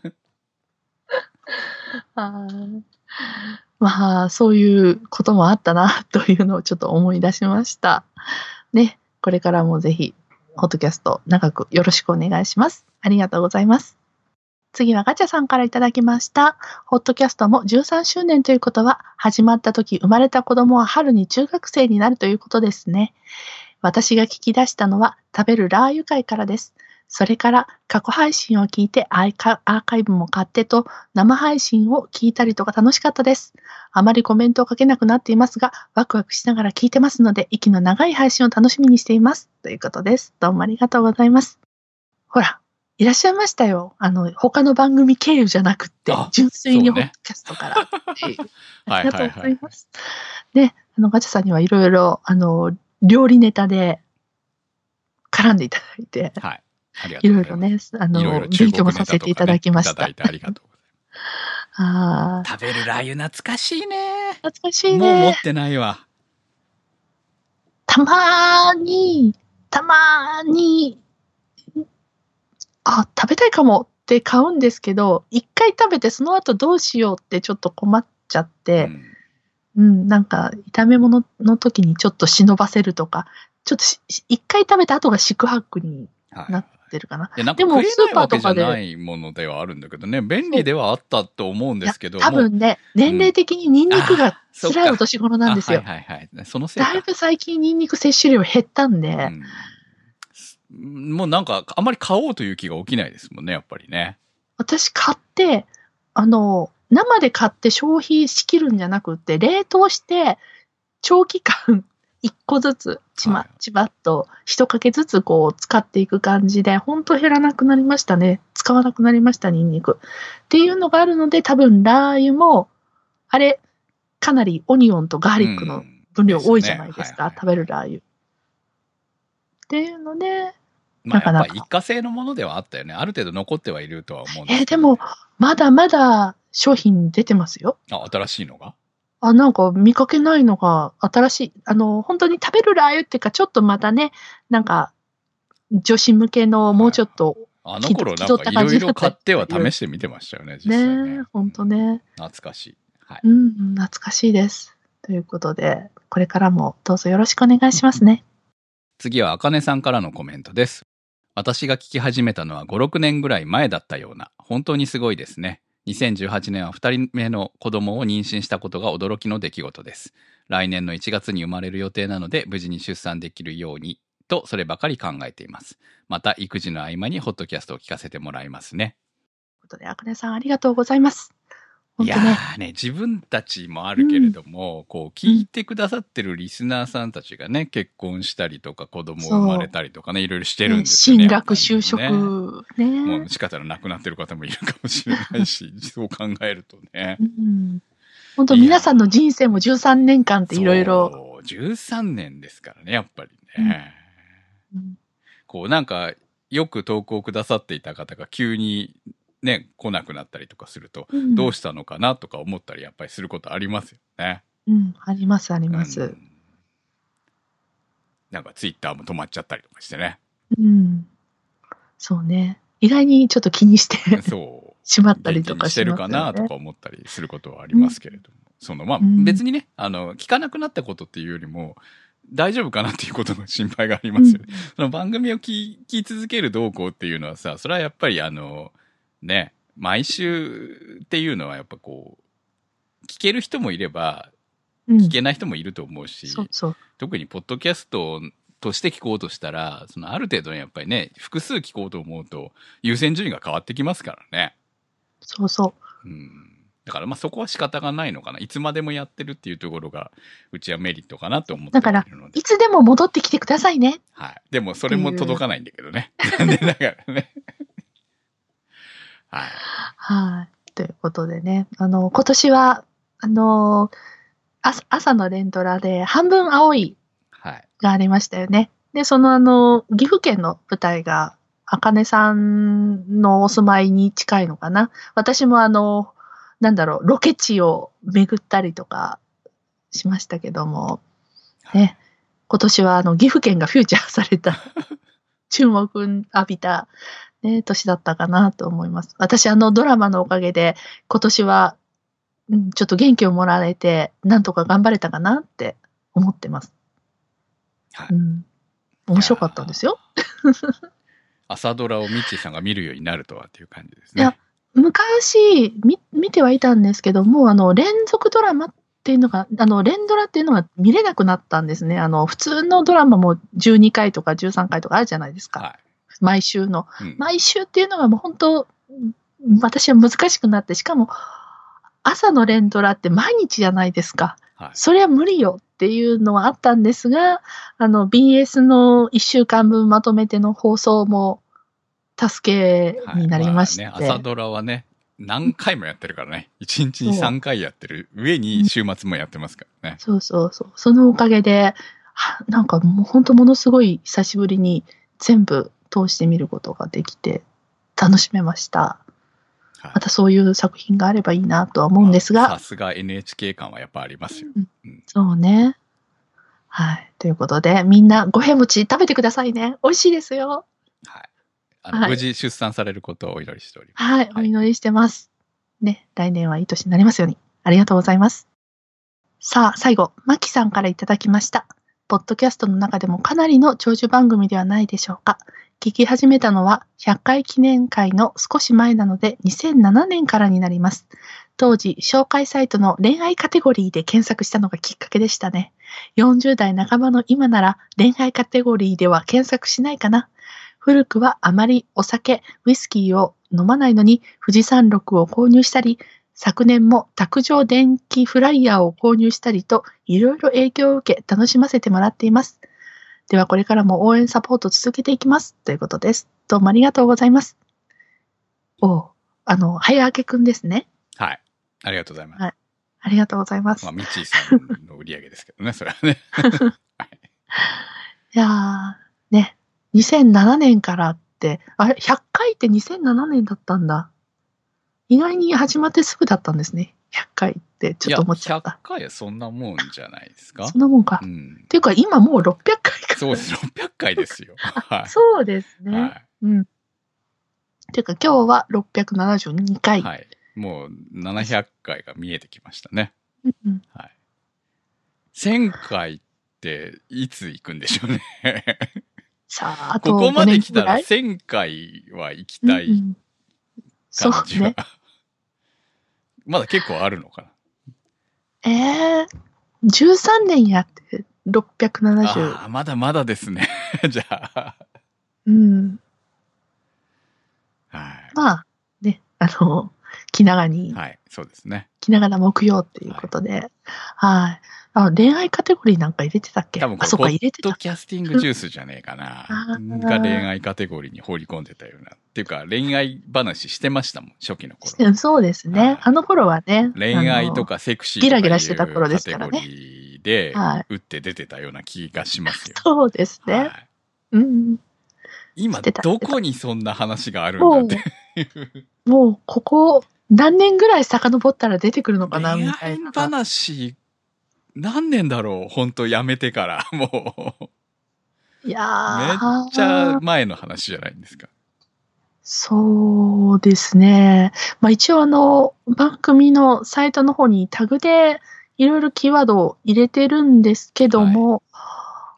あまあ、そういうこともあったな、というのをちょっと思い出しました。ね、これからもぜひ、ホットキャスト長くよろしくお願いします。ありがとうございます。次はガチャさんからいただきました。ホットキャストもじゅうさんしゅうねんということは、始まった時生まれた子供は春に中学生になるということですね。私が聞き出したのは食べるラー油会からです。 それから過去配信を聞いてアーカ、アーカイブも買ってと生配信を聞いたりとか楽しかったです。あまりコメントを書けなくなっていますが、ワクワクしながら聞いてますので、息の長い配信を楽しみにしています。ということです。どうもありがとうございます。ほら、いらっしゃいましたよ。あの、他の番組経由じゃなくって、純粋にホッドキャストから。ね、ありがとうございます。はいはいはい、で、あの、ガチャさんにはいろいろ、あの、料理ネタで絡んでいただいて、はい。ありがとうございます。いろいろね、あの、いろいろ勉強もさせていただきました。いただいてありがとうございます。 食べるラー油懐かしいね。 懐かしいね。 もう持ってないわ。 たまーに、たまーに、あ、食べたいかもって買うんですけど、一回食べてその後どうしようってちょっと困っちゃって、うん、うん、なんか炒め物の時にちょっと忍ばせるとか、ちょっと一回食べた後が四苦八苦になってるかな。 はいはい、でもスーパーとかで。ないものではあるんだけどね、便利ではあったと思うんですけど。 多分ね、年齢的にニンニクが辛いお年頃なんですよ。 はいはいはい。そのせいか。 だいぶ最近ニンニク摂取量減ったんで、うんもうなんか、あんまり買おうという気が起きないですもんね、やっぱりね。 私買って、あの、生で買って消費しきるんじゃなくって、冷凍して、長期間、一個ずつ、ちま、ちばっと、一かけずつこう、使っていく感じで、ほんと減らなくなりましたね。使わなくなりました、ニンニク。っていうのがあるので、多分、ラー油も、あれ、かなりオニオンとガーリックの分量多いじゃないですか、食べるラー油。っていうので、 まあやっぱ一過性のものではあったよね。ある程度残ってはいるとは思うんですけど。 えー、でも、まだまだ商品出てますよ。 あ、新しいのが？ あ、なんか見かけないのが新しい。あの、本当に食べるラー油っていうか、ちょっとまたね、なんか、女子向けのもうちょっと、 はい、あの頃なんかいろいろ買っては試してみてましたよね、実際ね。 ね、本当ね。 懐かしい。はい。 うん、懐かしいです。ということで、これからもどうぞよろしくお願いしますね。 次はあかねさんからのコメントです。私が聞き始めたのはご、ろくねんぐらい前だったような、本当にすごいですね。にせんじゅうはちねんはふたりめの子供を妊娠したことが驚きの出来事です。来年のいちがつに生まれる予定なので、無事に出産できるように、とそればかり考えています。また、育児の合間にホットキャストを聞かせてもらいますね。 ということで、あかねさんありがとうございます。 いやーね、自分たちもあるけれども、うん、こう、聞いてくださってるリスナーさんたちがね、結婚したりとか、子供生まれたりとかね、いろいろしてるんですよね。 進学、就職、ね。 もう仕方なくなってる方もいるかもしれないし、そう考えるとね。うん、 本当皆さんの人生もじゅうさんねんかんっていろいろ。 そう、じゅうさんねんですからね、やっぱりね。うん、こう、なんか、よく投稿くださっていた方が急に、ね、来なくなったりとかすると、うん、どうしたのかなとか思ったりやっぱりすることありますよね。 うん、ありますあります、うん。 なんかツイッターも止まっちゃったりとかしてね。 うん。そうね。意外にちょっと気にしてそうしまったりとかしますよね。 してるかなとか思ったりすることはありますけれども、うん、そのまあ、うん、別にね、あの聞かなくなったことっていうよりも大丈夫かなっていうことの心配がありますよね。うん、その番組を聞き続ける動向っていうのはさ、それはやっぱりあの。ね、毎週っていうのはやっぱこう聞ける人もいれば聞けない人もいると思うし、うん、そうそう特にポッドキャストとして聞こうとしたらそのある程度やっぱりね複数聞こうと思うと優先順位が変わってきますからね。 そうそう、 うん、だからまあそこは仕方がないのかな。いつまでもやってるっていうところがうちはメリットかなと思っているので。 だからいつでも戻ってきてくださいね。 はい。でもそれも届かないんだけどね。残念ながらね。はい。 はい。ということでね、あの、今年は、あの、朝朝の連ドラで、半分青いがありましたよね。はい、で、そのあの、岐阜県の舞台が、あかねさんのお住まいに近いのかな。私もあの、なんだろう、ロケ地を巡ったりとかしましたけども、ね、はい、今年はあの、岐阜県がフューチャーされた、注目浴びた、ね、年だったかなと思います。私、あのドラマのおかげで、今年は、うん、ちょっと元気をもらえて、なんとか頑張れたかなって思ってます。はい。うん、面白かったんですよ。 朝ドラをミッチーさんが見るようになるとはっていう感じですね。 いや、昔、み、見てはいたんですけども、あの、連続ドラマっていうのが、あの、連ドラっていうのが見れなくなったんですね。あの、普通のドラマもじゅうにかいとかじゅうさんかいとかあるじゃないですか。はい。 毎週の、うん。毎週っていうのがもう本当、私は難しくなって、しかも、朝の連ドラって毎日じゃないですか。はい、それは無理よっていうのはあったんですが、あの、ビーエス のいっしゅうかんぶんまとめての放送も助けになりまして。はい、まあね、朝ドラはね、何回もやってるからね。いちにちにさんかいやってる上に週末もやってますからね。 そうそうそう。そのおかげで、なんかもう本当ものすごい久しぶりに全部通してみることができて楽しめました。はい、またそういう作品があればいいなとは思うんですが。 さすが エヌエイチケー 感はやっぱありますよ。 うんうん、そうね。はい。ということで、みんな五平餅食べてくださいね。美味しいですよ。 はい。あの、はい、無事出産されることをお祈りしております。 はい。お祈りしてます。ね。来年はいい年になりますように。ありがとうございます。さあ、最後、マキさんからいただきました。ポッドキャストの中でもかなりの長寿番組ではないでしょうか。聞き始めたのはひゃっかい記念会の少し前なのでにせんななねんからになります。当時、紹介サイトの恋愛カテゴリーで検索したのがきっかけでしたね。よんじゅうだいなかばの今なら恋愛カテゴリーでは検索しないかな。古くはあまりお酒、ウイスキーを飲まないのに富士山麓を購入したり、昨年も卓上電気フライヤーを購入したりと、いろいろ影響を受け楽しませてもらっています。ではこれからも応援サポート続けていきます。ということです。どうもありがとうございます。おあの、早明けくんですね。 はい。ありがとうございます。はい。 ありがとうございます。 まあ、ミッチーさんの売り上げですけどね、それはね。はい、 いやー、ね。にせんななねんからって、あれ、ひゃっかいってにせんななねんだったんだ。意外に始まってすぐだったんですね。ひゃっかいってちょっと思っちゃった。 いや、ひゃっかいはそんなもんじゃないですか。 そんなもんか。うん、っていうか今もうろっぴゃっかいか。 そうです、ろっぴゃっかいですよ。 はい、そうですね。はい、うん。っていうか今日はろっぴゃくななじゅうにかい。 はい。もうななひゃっかいが見えてきましたね。 うん、 はい。せんかいっていつ行くんでしょうね。 さあ、あとここまで来たらせんかいは行きたい感じは。うんうん、 そうね。 まだ結構あるのかな。 ええー、じゅうさんねんやってろっぴゃくななじゅう。 ああ、まだまだですね。じゃあ。 うん。 はい。 まあ、ね、あの、気長に。 はい、そうですね。 気長な目標っていうことで。はい。はいあ、恋愛カテゴリーなんか入れてたっけ？ 多分これ、ポッドキャスティングジュースじゃねえかな。が恋愛カテゴリーに放り込んでたような。っていうか、恋愛話してましたもん、初期の頃。 そうですね。はい、あの頃はね。 恋愛とかセクシーとかいうギラギラしてた頃ですからね。 カテゴリーで、打って出てたような気がしますよ。 そうですね。はい、うん。 今、どこにそんな話があるんだっていう。 もう、ここ、何年ぐらい遡ったら出てくるのかなみたいな。 恋愛話、何年だろう本当やめてから、もう。いやー。 めっちゃ前の話じゃないんですか。 そうですね。まあ一応あの、番組のサイトの方にタグでいろいろキーワードを入れてるんですけども、はい、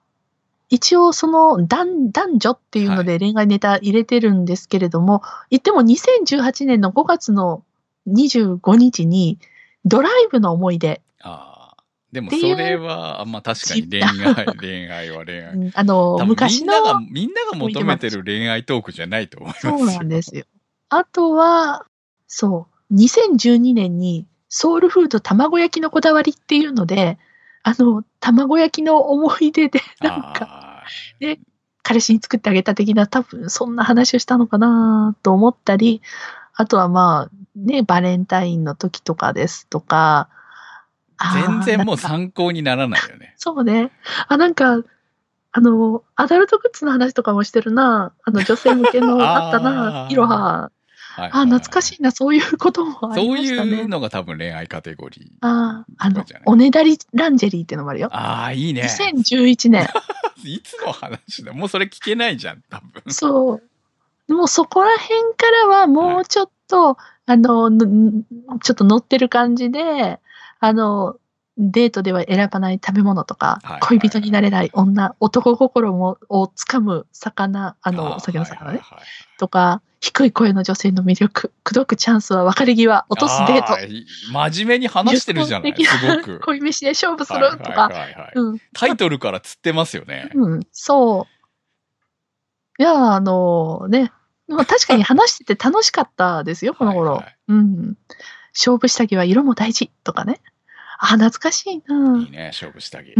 一応その男、男女っていうので恋愛ネタ入れてるんですけれども、はい、言ってもにせんじゅうはちねんのごがつのにじゅうごにちにドライブの思い出。 ああ。でもそれは、まあ確かに恋愛、恋愛は恋愛。 うん、あの、昔の。 みんなが、みんなが求めてる恋愛トークじゃないと思いますよ。 そうなんですよ。あとは、そう、にせんじゅうにねんにソウルフード卵焼きのこだわりっていうので、あの、卵焼きの思い出で、なんか、で、彼氏に作ってあげた的な、多分そんな話をしたのかなと思ったり、あとはまあ、ね、バレンタインの時とかですとか、 全然もう参考にならないよね。 そうね。あ、なんか、あの、アダルトグッズの話とかもしてるな。あの、女性向けのあったな。いろは。あ、懐かしいな。そういうこともありましたね。 そういうのが多分恋愛カテゴリー。 ああ、あの、おねだりランジェリーってのもあるよ。 ああ、いいね。 にせんじゅういちねん。 いつの話だもうそれ聞けないじゃん、多分。 そう。でもそこら辺からはもうちょっと、はい、あの、ちょっと乗ってる感じで、あの、デートでは選ばない食べ物とか、はいはいはい、恋人になれない女、男心もをつかむ魚、あの、お酒の魚ね、はいはいはい、とか、低い声の女性の魅力、口説くチャンスは別れ際、落とすデート。 真面目に話してるじゃない、すごく。 恋飯で勝負するとか、 タイトルから釣ってますよね。 うん、そう。 いや、あのね、まあ、確かに話してて楽しかったですよ、この頃。はいはい、うん。勝負下着は色も大事とかね。あ、懐かしいな。 いいね、勝負下着。 うん。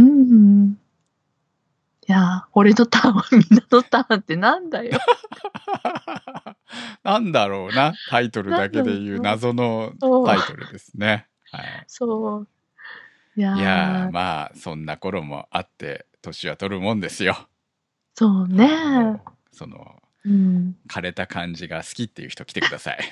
いや、俺のターンはみんなのターンってなんだよ。 なんだろうな、タイトルだけで言う謎のタイトルですね。はい、 そう。いやー、 いやーまあ、そんな頃もあって、年は取るもんですよ。 そうね。 その、 うん、 枯れた感じが好きっていう人来てください。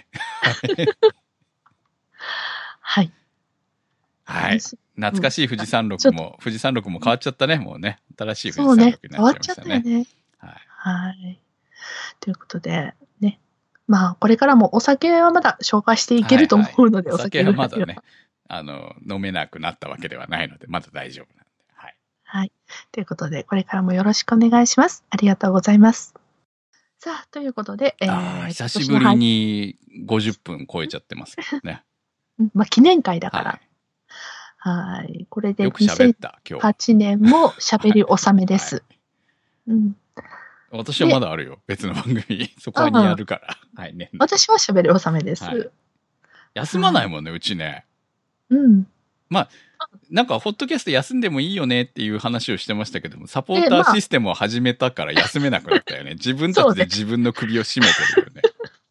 はい。 はい。懐かしい富士山麓も、うん、富士山麓も変わっちゃったね、もうね。新しい富士山麓になっちゃいましたね。そうね、変わっちゃったよね。はい。はい。 ということで、ね。まあ、これからもお酒はまだ紹介していけると思うので、 はいはい、お酒はまだね、あの、飲めなくなったわけではないので、まだ大丈夫なんで。はい。 はい。ということで、これからもよろしくお願いします。ありがとうございます。さあ、ということで、 えー、久しぶりにごじゅっぷん超えちゃってますけどね。 まあ、記念会だから。はい。はい。これでにせんはちねんも喋り納めです。はい、うん。 私はまだあるよ。別の番組。そこにやるから。はいね。 私は喋り納めです、はい。 休まないもんね、うちね。 うん。 まあ、なんか、ホットキャスト休んでもいいよねっていう話をしてましたけども、サポーターシステムを始めたから休めなくなったよね。自分たちで自分の首を絞めてるよね。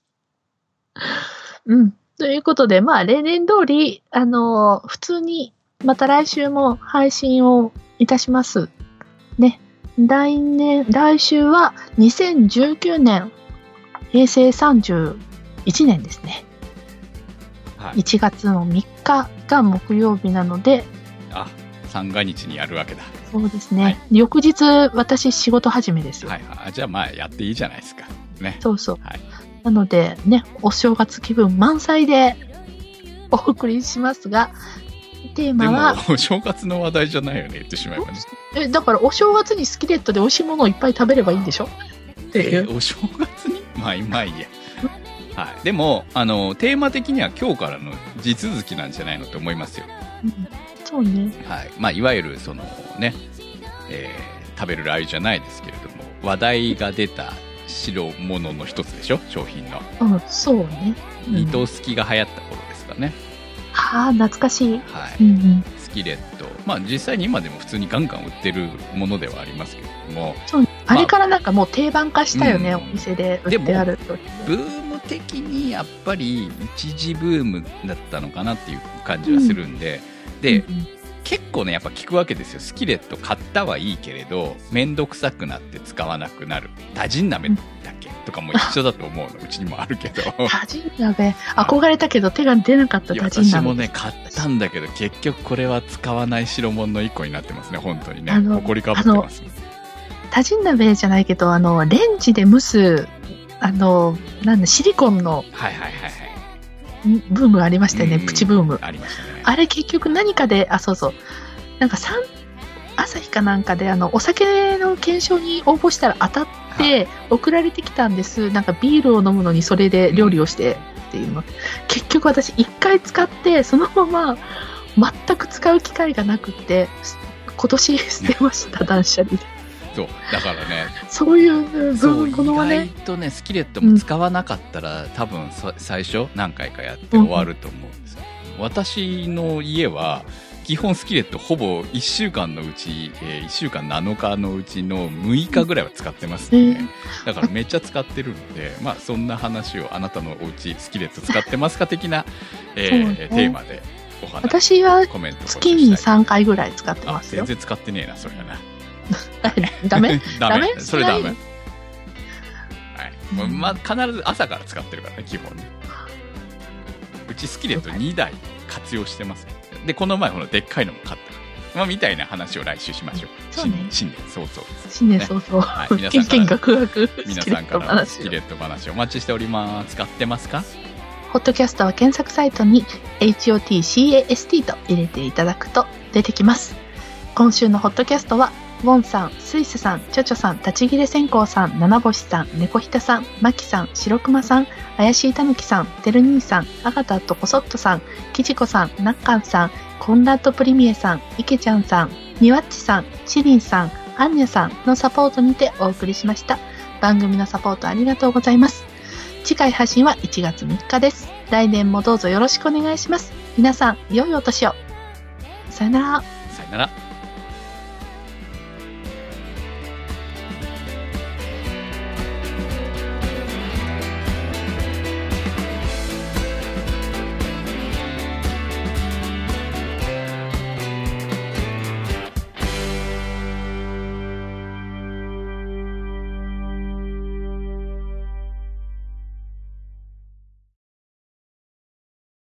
うん。ということで、まあ、例年通り、あのー、普通に、また来週も配信をいたします。ね。来年、来週はにせんじゅうきゅうねん、へいせいさんじゅういちねんですね。はい、いちがつのみっかが木曜日なので、 あ、三が日にやるわけだ。 そうですね。はい、翌日、私仕事始めですよ。 はいはい。じゃあまあやっていいじゃないですか。ね。 そうそう。はい、なのでね、お正月気分満載でお送りしますが、テーマは。 でも、お正月の話題じゃないよね、言ってしまえばね。 え、だからお正月にスキレットで美味しいものをいっぱい食べればいいんでしょっていう。 え、お正月にまあ、まあいいや。はい。でも、あの、テーマ的には今日からの地続きなんじゃないのと思いますよ。 うん、そうね。 はい。まあ、いわゆる、そのね、えー、食べるラー油じゃないですけれども、話題が出た白物の一つでしょ、商品の。 うん、そうね。 うん、糸すきが流行った頃ですかね。 はあ、懐かしい。 はい。うんうん、スキレット。まあ、実際に今でも普通にガンガン売ってるものではありますけれども。 そう。まあ、あれからなんかもう定番化したよね、うん、お店で売ってあると。 ブーム的にやっぱり一時ブームだったのかなっていう感じはするんで、うん、で、うんうん、結構ねやっぱ聞くわけですよ。スキレット買ったはいいけれどめんどくさくなって使わなくなるタジン鍋だっけ、うん、とかも一緒だと思うの。うちにもあるけどタジン鍋憧れたけど手が出なかったタジン鍋。 私もね買ったんだけど結局これは使わない代物の一個になってますね。本当にね埃かぶってます。 タジン鍋じゃないけどあのレンジで蒸すあのなんだシリコンのはいはいはいはいブームありましたよね、うん、プチブームありましたね。 あれ結局何かであそうそうなんかサン朝日かなんかであのお酒の検証に応募したら当たって送られてきたんです。なんかビールを飲むのにそれで料理をしてっていうの、うん、結局私一回使ってそのまま全く使う機会がなくって今年捨てました断捨離で。 そうだからねそういう部分このね意外とねスキレットも使わなかったら、うん、多分最初何回かやって終わると思うんです、うん、私の家は基本スキレットほぼいっしゅうかんのうち、えー、いっしゅうかんなのかのうちのむいかぐらいは使ってますね、うん、だからめっちゃ使ってるのでまあそんな話をあなたのお家スキレット使ってますか的な、えーね、テーマでお話私は月にさんかいぐらい使ってますよ。 全然使ってねえなそれはなダメダメそれダメ、はいうんまあ、必ず朝から使ってるからね基本ね。うちスキレットにだい活用してます。でこの前このでっかいのも買った、まあ、みたいな話を来週しましょう。 そうね、 新年早々 新年早々、ねはい、皆さんから学学皆さんからスキレット話お待ちしております。使ってますか？ ホットキャストは検索サイトに エイチオーティーシーエーエスティー と入れていただくと出てきます。今週のホットキャストはウォンさん、スイスさん、チョチョさん、立ち切れ線香さん、七星さん、猫ひたさん、マキさん、白熊さん、怪しいたぬきさん、てる兄さん、アガタとこそっとさん、きじこさん、なっかんさん、コンラッドプリミエさん、いけちゃんさん、みわっちさん、しりんさん、アンニャさんのサポートにてお送りしました。 番組のサポートありがとうございます。次回配信はいちがつみっかです。来年もどうぞよろしくお願いします。皆さん、良いお年を。さよなら。 さよなら。